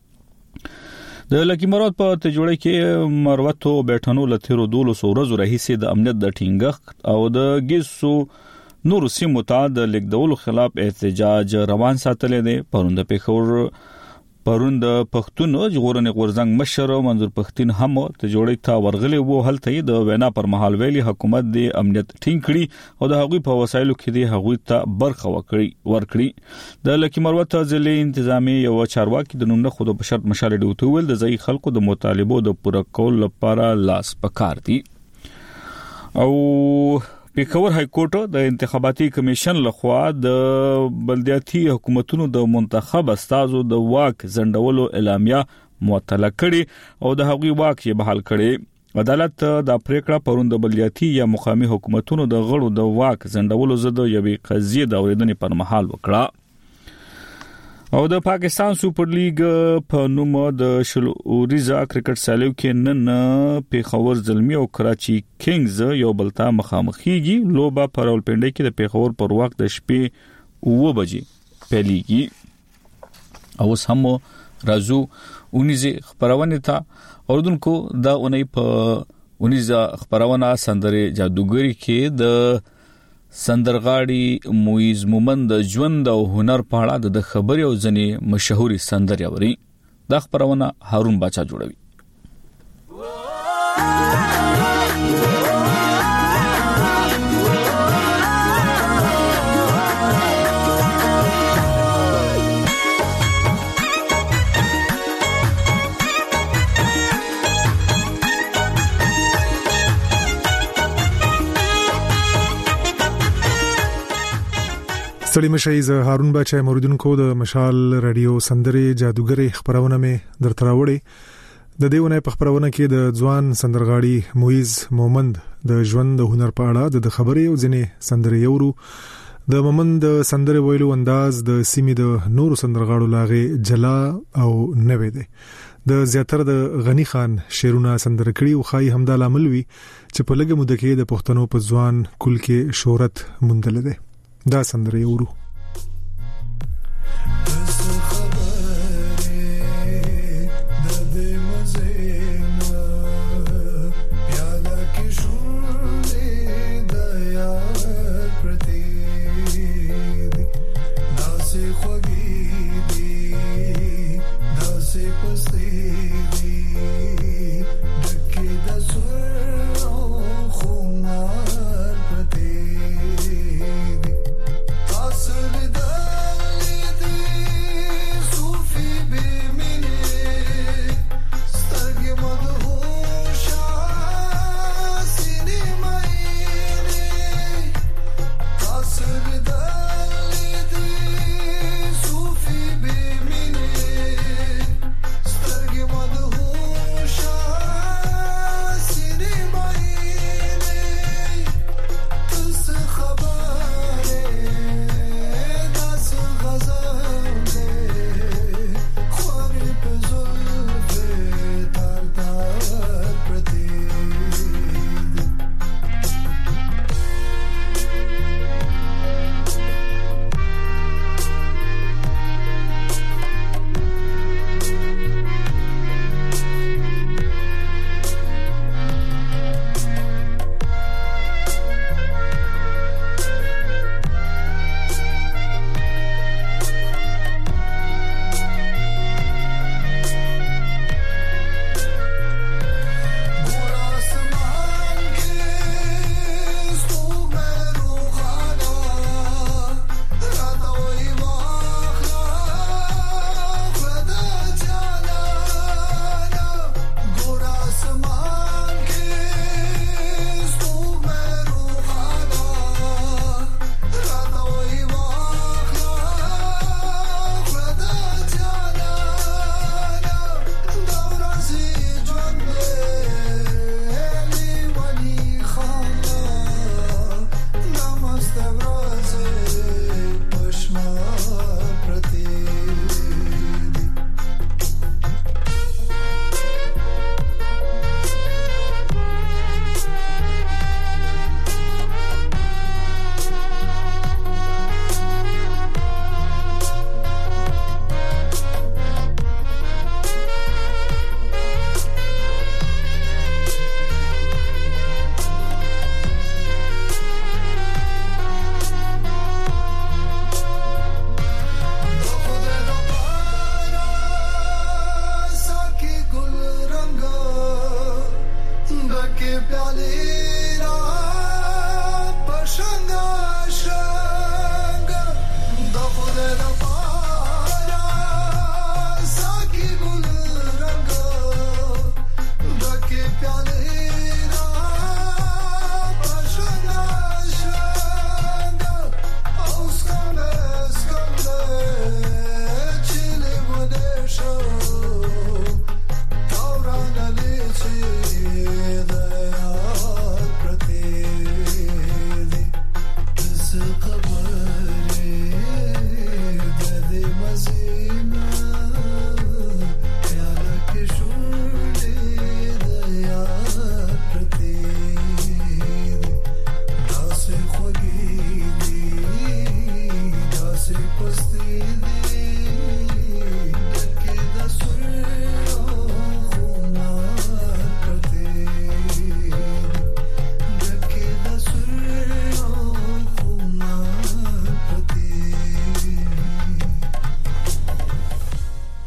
د لکی مراد په تجوړه کې مروتو بیٹانو لتیرو دولس ورځو رئیس د امنیت د ټینګښت او د ګیسو نور سیمو ته د لیکدولو خلاف احتجاج روان ساتلې دي. پروند پیښور پروند پښتون ژغورنې غورځنګ مشر منظور پښتين هم ته جوړې ته ورغلي وو. هلته د وینا پر مهال ویلي حکومت د امنیت ټینګ کړي او د هغوی په وسایلو کې د هغوی ته برخه وکړي ورکړي. د لکی مروت ضلع انتظامی یو چارواکي د نوم خود په شرط مشال ډیوټو ول د ځای خلکو د مطالبو د پوره کول لپاره لاس پکار دي. او پیښور های کورټ د انتخاباتي کمیشن لخوا د بلدیاتي حکومتونو د منتخب استازو د واک زندولو اعلامیه معطله کړي او د هغوی واک یې بحال کړي. عدالت د پریکړه پروند بلدیاتي یا مقامي حکومتونو د غړو د واک زندولو زده یوې قضیه د اوریدنې پر مهال وکړه. او د پاکستان سپر لیګ په نوم د شلوريزا کرکټ سالیو کې نن پیښور زلمی او کراچي کینګز یو بلتا مخامخيږي. لوبه پر اولپنډي کې د پیښور پر وخت د شپې اوه بجې پیلېږي. او سمو رازو اونیزه خبرونه ته اوردونکو دا اونۍ په اونیزه خبرونه سندره جادوګری کې د سندرغاړي مویز مومند ژوند او هنر په اړه د خبري او ځنې مشهوري سندري اوري. دا خبرونه هارون باچا جوړوي. ستړي مشي ز هارون باچا موریدونکو د مشال رادیو سندري جادوګری خبرونه مې درته راوړې. د دیونه په خبرونه کې د ځوان سندرغاړي مویز مومند د ژوند د هنر په اړه د خبرې او ځنې سندري یورو. د مومند سندري ویلو انداز د سیمې د نورو سندرغاړو لاغه جلا او نوې ده. د زیاتره د غنی خان شیرونه سندر کړي او خای همدا لامل وی چې په لګه مده کې د پښتنو په ځوان کل کې شهرت مندل ده. دا سندره یورو. Awesome.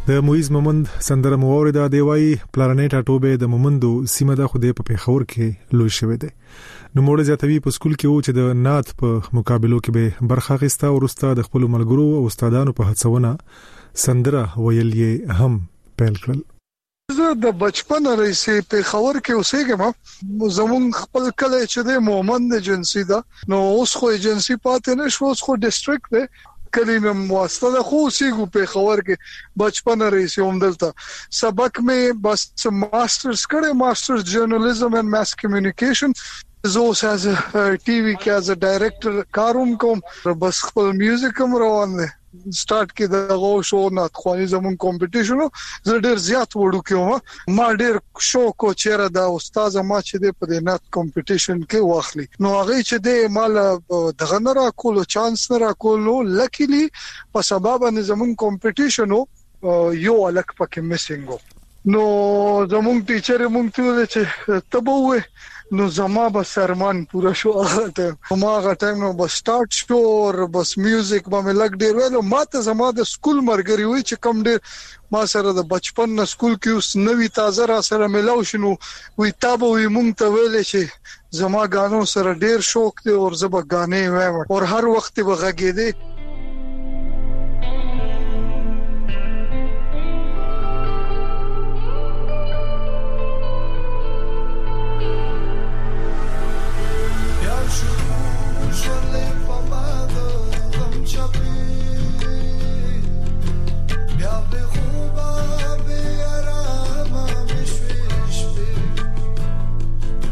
د مویز مومند سندره مورده دی وای پلانټ اټوبه د مومندو سیمه د خوده په پیښور کې لوي شوی دی. نو موږ ځاتوي په سکول کې و چې د نات په مقابلو کې به برخه غستا او رستا د خپل ملګرو او استادانو په هڅونه سندره ویل یې هم پیل کړل. زه د بچپن رئیسې په خبر کې اوسېږم. زمون خپل کله چې د مومند ایجنسی دا نو اوس خو ایجنسی پاتې نشو، اوس خو ډیسټریکټ دی کلمه مواسطه خو سیګو په خبر کې بچپن رئیسې هم دلته سبق مې بس ماسترز کړه، ماسترز جرنالیزم اینڈ ماس کمیونیکیشن. زه اوس از ټي وي کې از ډایریکټر کاروم کوم، بس خپل میوزیک هم روان دی. سٹارټ کې د غو شو نات خواني زمون کمپټیشن زه ډیر زیات وړو کوم، ما ډیر شوق او چیرې دا استاد ما چې د په نات کمپټیشن کې واخلي. نو هغه چې د مال دغه نه را کول چانس نه را کول، لکیلی په سبب ان زمون کمپټیشن یو الک پکې میسینګ. نو زمون ټیچر مونږ ته چې تبوه نو زما به سرمان پورا شو. هغه ما هغه ټایم نو بس سٹارټ شو او بس میوزیک به لګ ډیر ویلو. ما ته زما د سکول مرګري وي چې کم ډیر ما سره د بچپن نه سکول کې اوس نوې تازه را سره ملاو شنو وي تابو وي مونږ ته ویل چې زما غانو سره ډیر شوق دی او زما غانې وایم او هر وخت به غږېدې.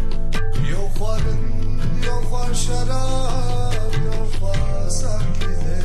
شراب یو خواستم که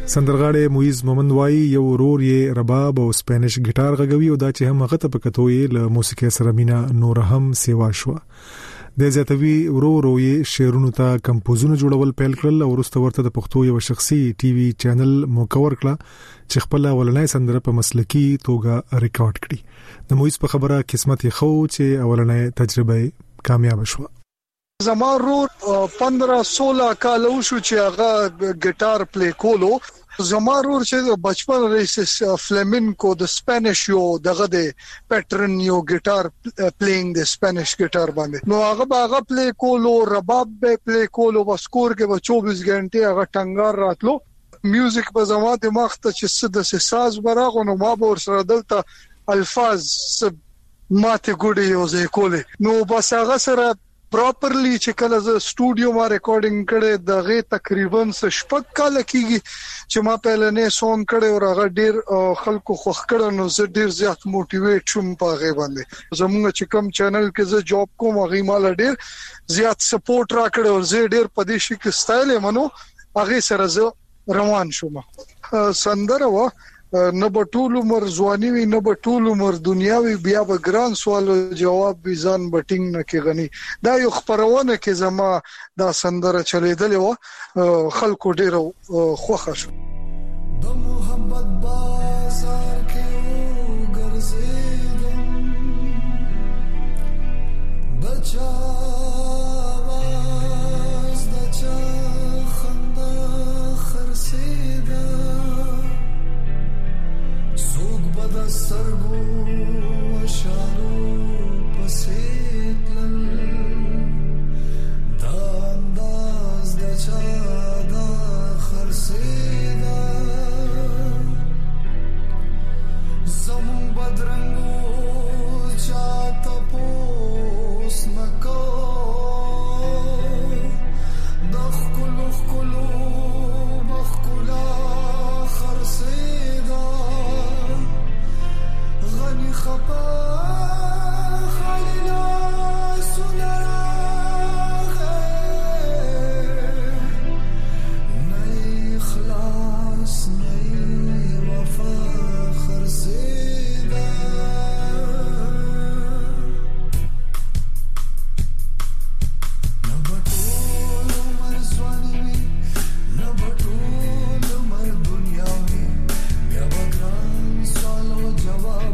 سندرغاړي مویز مومند وای یو ورور یې رباب او سپانیش ګټار غږوي او دا چې هم هغه ته پکتوې له موسیقي سره مینا نور هم سیوا شو د زیاتوي ورور یې شعرونو ته کمپوزونه جوړول پیل کړل او وروسته ورته د پښتو یو شخصي ټي وي چینل موکور کړ چې خپل ولنۍ سندره په مسلکي توګه ریکارډ کړي د مویز په خبره قسمت یې خو چې اولنۍ تجربه کامیاب شوه زما رور پندرہ سولہ کال وشو چې هغه ګټار پلی کولو زما رور چې بچپن ریسس فلامینکو د سپانیش یو دغه د پیټرن یو ګټار پلیینګ د سپانیش ګټار باندې نو هغه هغه پلی کولو رباب به پلی کولو وسکور کې به چوبیس غنټه هغه ټنګار راتلو میوزیک په زما دماغ ته چې څه د ساز براغو نو ما به ورسره دلته الفاظ ماته ګوډي یو ځای کولې نو بس هغه سره پراپرلی چې کله ز سټوډیو ما ریکارډینګ کړي دغه تقریبا شپږ کال کېږي چې ما په لنې سون کړي او هغه ډیر خلکو خوښ کړي نو زه ډیر زیات موټیویټ شوم په هغه باندې زموږ چې کوم چینل کې زه جاب کوم هغه مال ډیر زیات سپورټ را کړي او زه ډیر پدې شي کې سټایل منو هغه سره زه روان شوم سندره و نه به ټول عمر ځواني وي نه به ټول عمر دنیا وي بیا به ګران سوال جواب بيزان بټینګ نه کې غني دا یو خبرونه کې زما دا سندره چلیدلې و خلکو ډیر خوښه شو د محبت بازار کې ګرځېدم بچا सरगो अशारो पसेतल दा अंदाज द चादा खरसेदा ज़मूं बदरंगो चाता पोस नको दखकुल खकुलो बखकुला खरसेदा غني خپا خلیلا سنراغ نئی خلاص نئی وفا خرسیدا نبطول عمر زوانی نبطول عمر دنیاوی بیا بگران سوالو جواب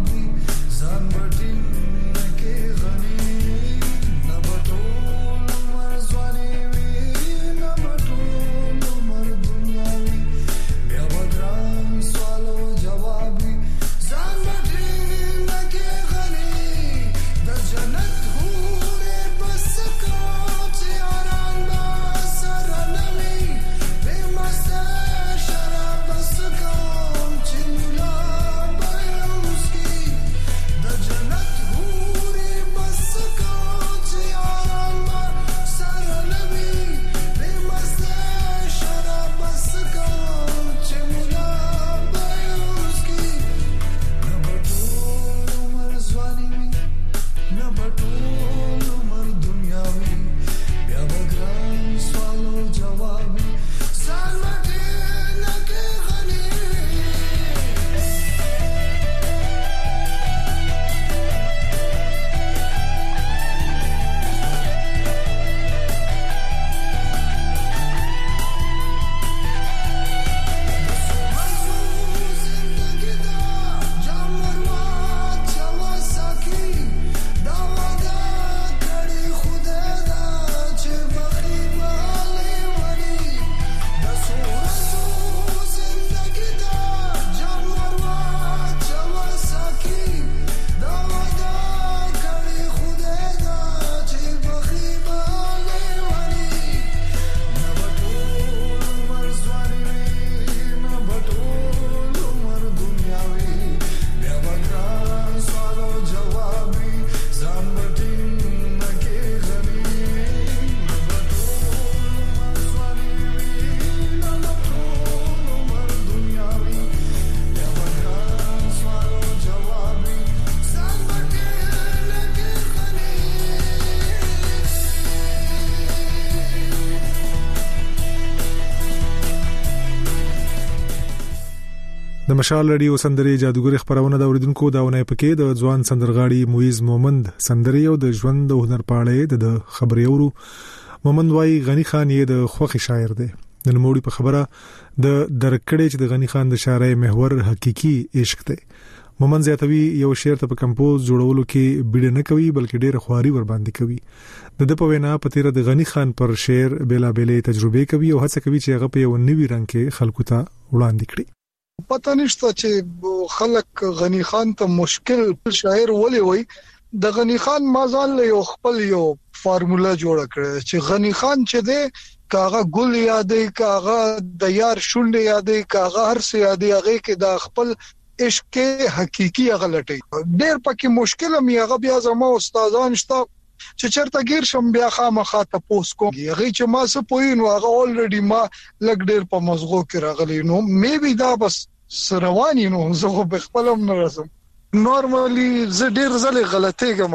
د مشال رادیو سندري جادوګر خبرونه د اوریدونکو داونه پکې د ځوان سندرغاړي مویز مومند سندري او د ژوند او هنر پاړې د خبري اورو. مومند وايي غنی خان یې د خوخي شاعر دی. د نوموړي په خبره د درکړې چې د غنی خان د شاعرۍ محور حقيقي عشق دی. مومند زیاتوي یو شعر ته په کمپوز جوړولو کې بیډ نه کوي بلکې ډېر خواري ور باندې کوي. د د په وینا په تیر د غنی خان پر شعر بیلا بیلې تجربه کوي او هڅه کوي چې هغه په یو نوي رنګ کې خلکو ته وړاندې کړي. پته نشته چې خلک غنی خان ته مشکل شاعر ولې وای. د غنی خان مازال یو خپل یو فارمولا جوړ کړی چې غنی خان چې دی کاغه ګل یادې کاغه د یار شونډې یادې کاغه هر څه یادې هغه کې د خپل عشق حقيقي غلطي ډېر پکې مشکل مې هغه بیا زما استادان شته چې چرته گیر شم بیا خامخا ته پوس کوم هغه چې ما څه پوین هغه الریډي ما لګ ډېر په مزغو کې راغلی نو مې بي دا بس سروانی نو زه په خپلم نه رسم. نورمالي زه ډېر ځله غلطي کوم.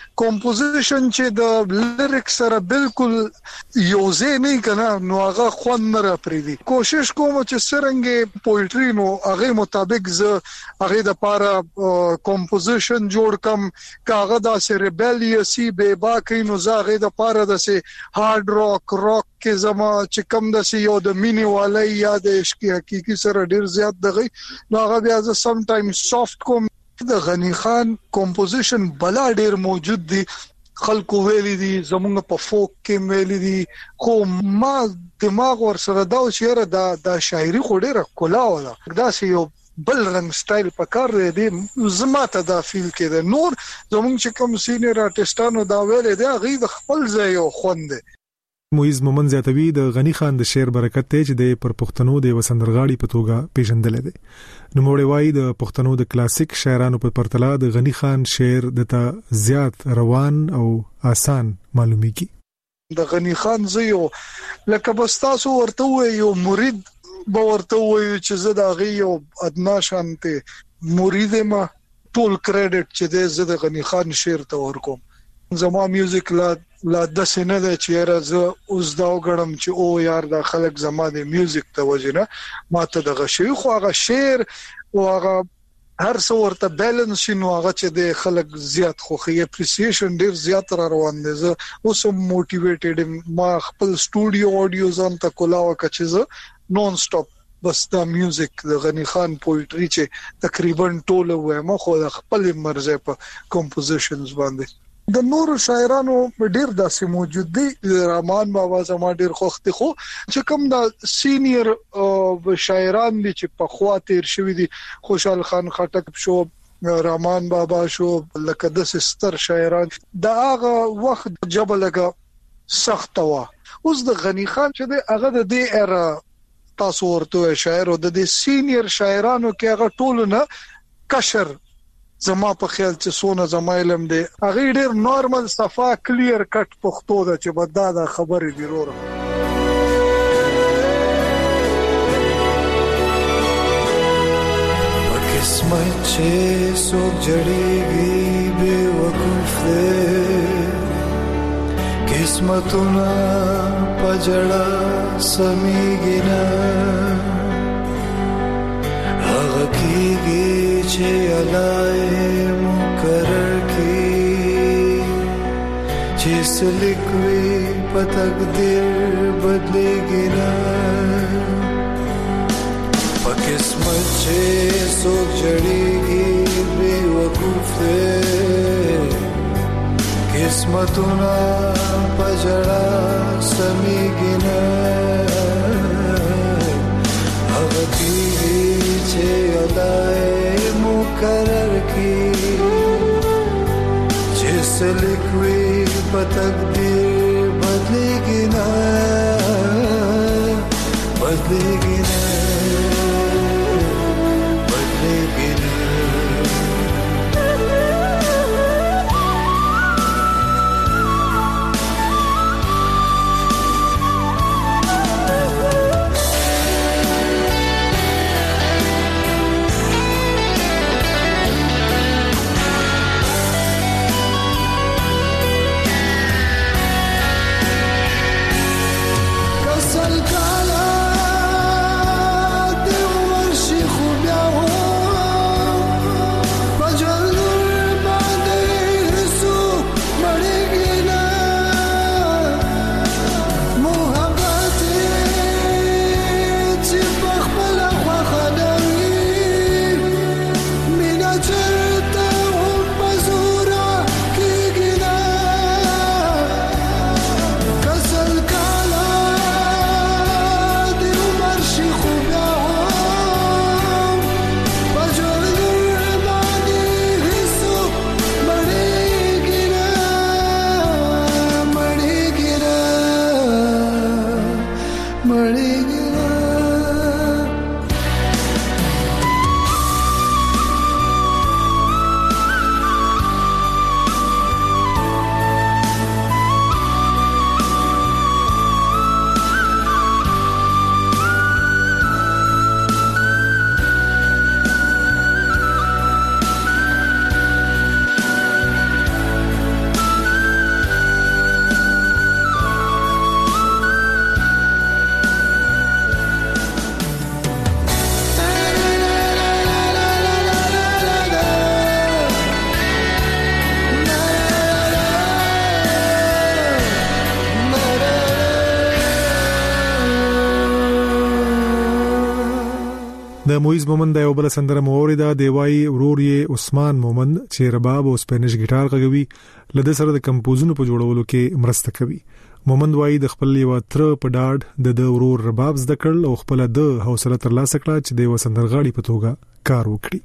کمپوزیشن چې د لیریکس سره بالکل یوځای نه کنا نو هغه خوان نه را پریدي. کوشش کوم چې سرنګ پوئټری نو هغه مطابق زه هغه د پاره کمپوزیشن جوړ کم کاغه د ریبلیسی به باکې نو زه هغه د پاره د سي هارد راک راک کې زما چې کم د سي یو د مینی والي یا د عشق حقيقي سره ډېر زیات دغه نو هغه بیا زه سم ټایم سافت کوم. د غنی خان کمپوزیشن بلا ډیر موجود دي خلکو ویلي دي زمونږ په فوک کې ویلي دي خو ما دماغ ور سره دا شعر د د شاعري خو ډیره کولا ولا دا سه یو بل رنګ سټایل پکار دی زماته دا فیل کې ده. نور زمونږ چې کوم سینیر آرټستانو دا ویلي دي غي خپل ځای یو خوند دی. مویز مومند زیاتوي د غنی خان د شعر برکت ته چې د پر پښتنو د وسندرغاړي په توګه پیژندل دي. نو موړی وای د پښتنو د کلاسیک شاعرانو په پرتله د غنی خان شعر د ته زیات روان او آسان معلومیږي. د غنی خان زیو لکه بستاسو ورته وي یو مرید به ورته وي چې زه د غي یو ادنا شانته مرید ما ټول کریډټ چې د زه د غنی خان شعر ته ورکوم. زما میوزیک لا لا د سینه د چیرې ز اوس دا وګړم چې او یار د خلک زما د میوزیک ته وجنه ماته د غشي خو هغه شعر او هغه هر څو ورته بیلانس شنو هغه چې د خلک زیات خوخي اپریسیشن ډیر زیات را روان دي. زه اوس موټیویټډ ما خپل سټوډیو اډیو ځان ته کولاو کچې زه نون سټاپ بس دا میوزیک د غنی خان پوئټری چې تقریبا ټول وایم خو د خپل مرزه په کمپوزیشنز باندې. د نور شاعرانو ډیر داسې موجود دي. رحمان بابا زما ډیر خوښ خو چې کوم د سینیئر شاعران دي چې په خوا تیر شوی دي خوشحال خان خټک شو رحمان بابا شو لکه د ستر شاعران دا هغه وخت جبلګه سخت وا. اوس د غنی خان چې د هغه د دې اره تاسو ورته شاعر او د دې سینیئر شاعرانو کې هغه ټول نه کشر زما په خیال چې سونه زما علم دی هغه ډیر نورمال صفا کلیر کټ پښتو ده چې بدا دا خبرې دی وروره. قسمت چې څوک جړېږي بے وقوف دی قسمتونه پجړه سمېږي نه هغه کېږي چې الای مقرر کی چې سلیکوي په تقدیر بدلېږي نه په قسمت چې څوک جړېږي بے وقوف دی قسمتونه په جړه سمېږي نه هغه کېږي چې الای مقرر کی چې سلیکوي په تقدیر بدلېږي نه بدلېږي نه بدلېږي نه. د مویز مومند یو بل سندره موریدا دیوای ورور یې عثمان مومند چې رباب او سپینش ګیټار غږوي لده سره د کمپوزونو په جوړولو کې مرسته کوي. مومند وایي د خپل یو تر په ډاډ د د ورور رباب زده کړل او خپل د حوصله ترلاسه کړه چې د یو سندرغاړي په توګه کار وکړي.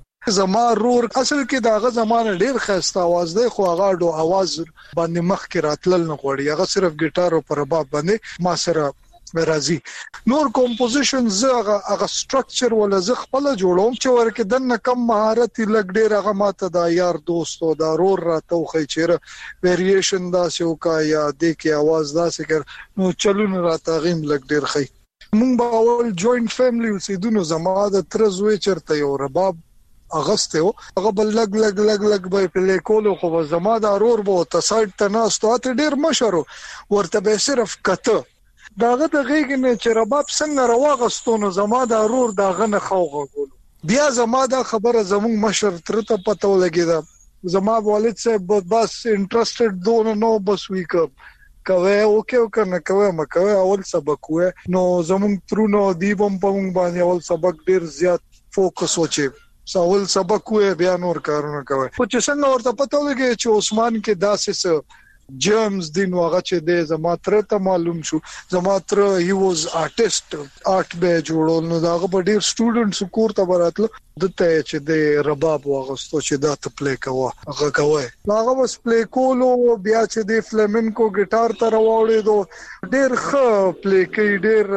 زما رور اصل کې داغه زمانه ډیر خسته आवाज دی خو هغه ډو आवाज باندې مخ کې راتلل نه غوړي هغه صرف ګیټار او پر رباب باندې ما سره راځي. نور کمپوزیشن زغه هغه سټرکچر ولا ز خپل جوړوم چې ورکه دنه کم مهارت لګ ډیر هغه ماته دا یار دوستو دا رور راته خو چیرې ویریشن دا سو کا یا د کې आवाज دا سکر نو چلون راته غیم لګ ډیر خي. مونږ به اول جوائنٹ فیملی وسیدونو زما د ترزوي چرته یو رباب اغسته هغه بل لګ لګ لګ لګ به په لیکولو خو زما د رور بو تصاید تناستو ته ډیر مشرو ورته به صرف کته داغه د غیګ نه چې رباب څنګه رواغستونه زما د رور داغه نه خوغه ګول بیا زما د خبره زموږ مشر تر ته پته ولګیدا زما والد صاحب بس انټرېستډ دونه نو بس ویک کوي او کې کنه کوي مکوي اول سبق وې نو زموږ ترونو دی بم په مونږ باندې اول سبق ډیر زیات فوکس وچی سوال سبق وې بیا نور کارونه کوي خو چې څنګه ورته پته ولګي چې عثمان کې داسې څه جیمز دین واغه چې د زما تر ته معلوم شو زما تر هی واز آرټیست آرټ به جوړول نو داغه په ډیر سټوډنټس کور ته براتلو دته چې د رباب واغستو چې دا ته پلی کوه هغه کوي هغه وس پلی کولو بیا چې د فلامنکو ګیټار ته راوړې دو ډیر ښه پلی کوي ډیر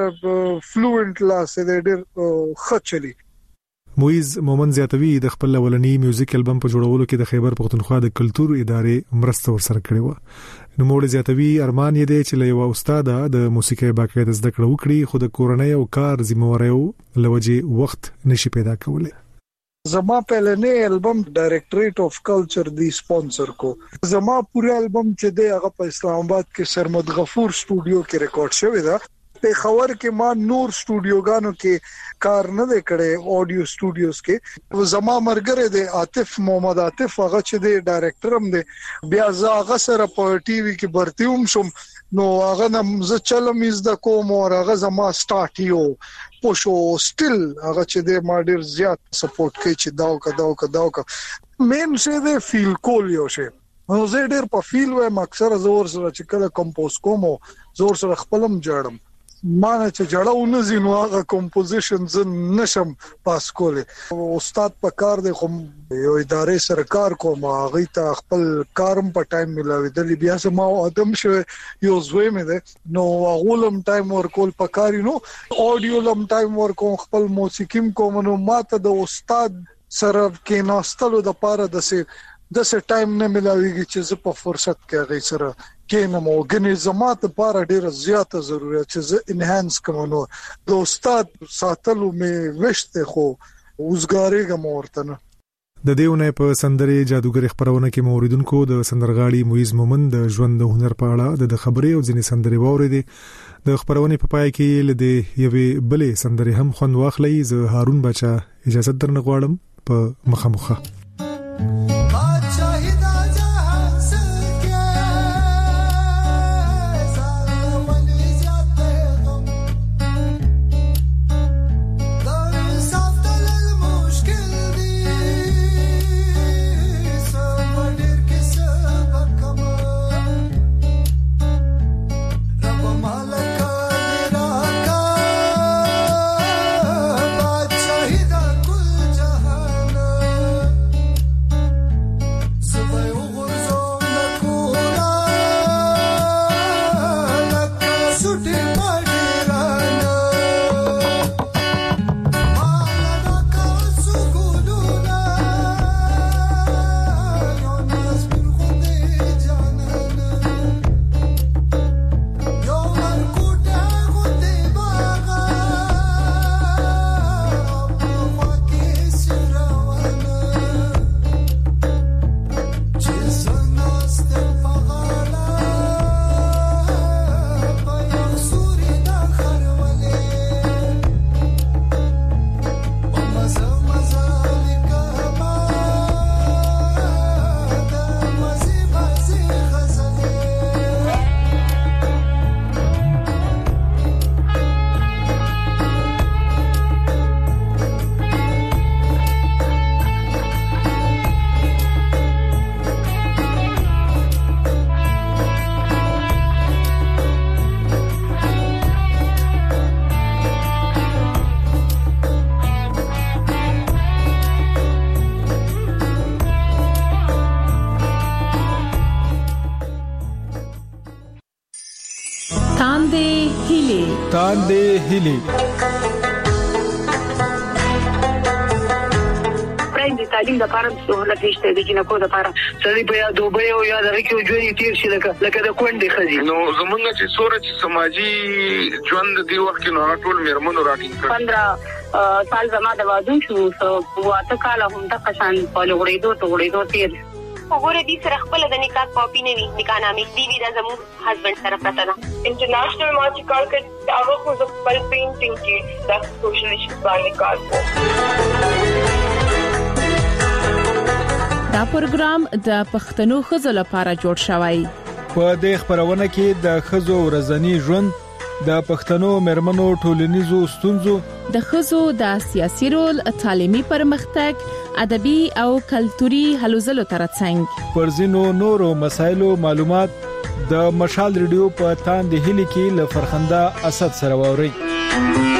فلوئنت لاس ډیر ښه چلی. مویز مومند زیاتوی د خپل اولنی میوزیک البم په جوړولو کې د خیبر پختونخوا د کلچر ادارې مرسته ورسره کړې و. نو موږ زیاتوی ارمان یې دی چې له یو استاد د موسیقي باقاعده زده کړه وکړي خو د کورنۍ او کار ذمہواریو لوجه وخت نشي پیدا کولای. زما پهلنې البم ډایریکټریټ اف کلچر دی سپانسر کو زما پوره البم چې دی هغه په اسلام آباد کې سرمد غفور سټوډیو کې ریکارډ شوی دا. په خبر کې ما نور سټوډیوګانو کې کار نه وکړې اډیو سټوډیوز کې زما مرګره دی عاطف محمد عاطف هغه چې دی ډایریکټر هم دی بیا زه هغه سره په ټي وي کې برتی هم شم نو هغه نم زه چلم از د کوم او هغه زما سٹارټ یو پوشو سټیل هغه چې دی ما ډیر زیات سپورټ کوي چې داو کا داو کا داو کا مین څه دی فیل کول یو شی نو زه ډیر په فیل وایم اکثر زور سره چې کله کمپوز کوم زور سره خپلم جوړم مانه چې جوړاو نه زینو هغه کمپوزیشن ز نشم پاس کوله استاد په کار دی خو یو ادارې سره کار کوم هغه ته خپل کارم په ټایم ملاوي د بیا سم ادم شو یو زوی مې ده نو غولم ټایم ورکول په کار نو اډیو لم ټایم ورکوم خپل موسیقیم کوم نو ماته د استاد سره کې ناستلو د پاره د سه د سه ټایم نه ملاويږي چې زه په فرصت کې غي سره کې نو موګنی زمات لپاره ډیره زیاته ضرورت چې زه انهانس کوم نو د استاد ساتلو مې وشته خو وزګاریږم ورته نه. د دیونه په سندري جادوګر خبرونه کې موریدونکو د سندرغاړي مویز مومند د ژوند د هنر په اړه د خبرې او ځینې سندري ووري د خبرونه په پای کې لدی یوې بلې سندري هم خوند واخلي. زه هارون بچا اجازه درنه غواړم په مخامخه. تاندې هلي د تعلیم د لپاره سہولت نشته د جنکو د لپاره سړي په یاد دوبه او یاد راکې او ژوند تیر شي لکه لکه د کونډې خزي نو زمونږ چې سورج سماجی ژوند دی وخت نو ټول میرمنو راټینګ کړ پندرہ سال زما د وادو شو واته کال هم د قشان په لوړېدو ته وړېدو تیر وګوره دې سره خپل د نکاح کاپی نه وی نکاح نامې دی وی د زمو هسبند سره پته ده انټرنیشنل ما چې کار کړ هغه خو د خپل پینټینګ کې د سوشل ایشوز باندې کار کوي. دا پروګرام د پښتنو خزو لپاره جوړ شوی. په دې خبرونه کې د خزو ورځنی ژوند، د پښتنو مرمنو ټولنیزو ستونزو، د خزو د سیاسي رول، تعلیمي پرمختګ، ادبي او کلتوري هلو ځلو ترڅنګ پر ځینو نورو مسایلو معلومات د مشال ریډیو په تاند هلي کې ل فرخنده اسد سره ووري.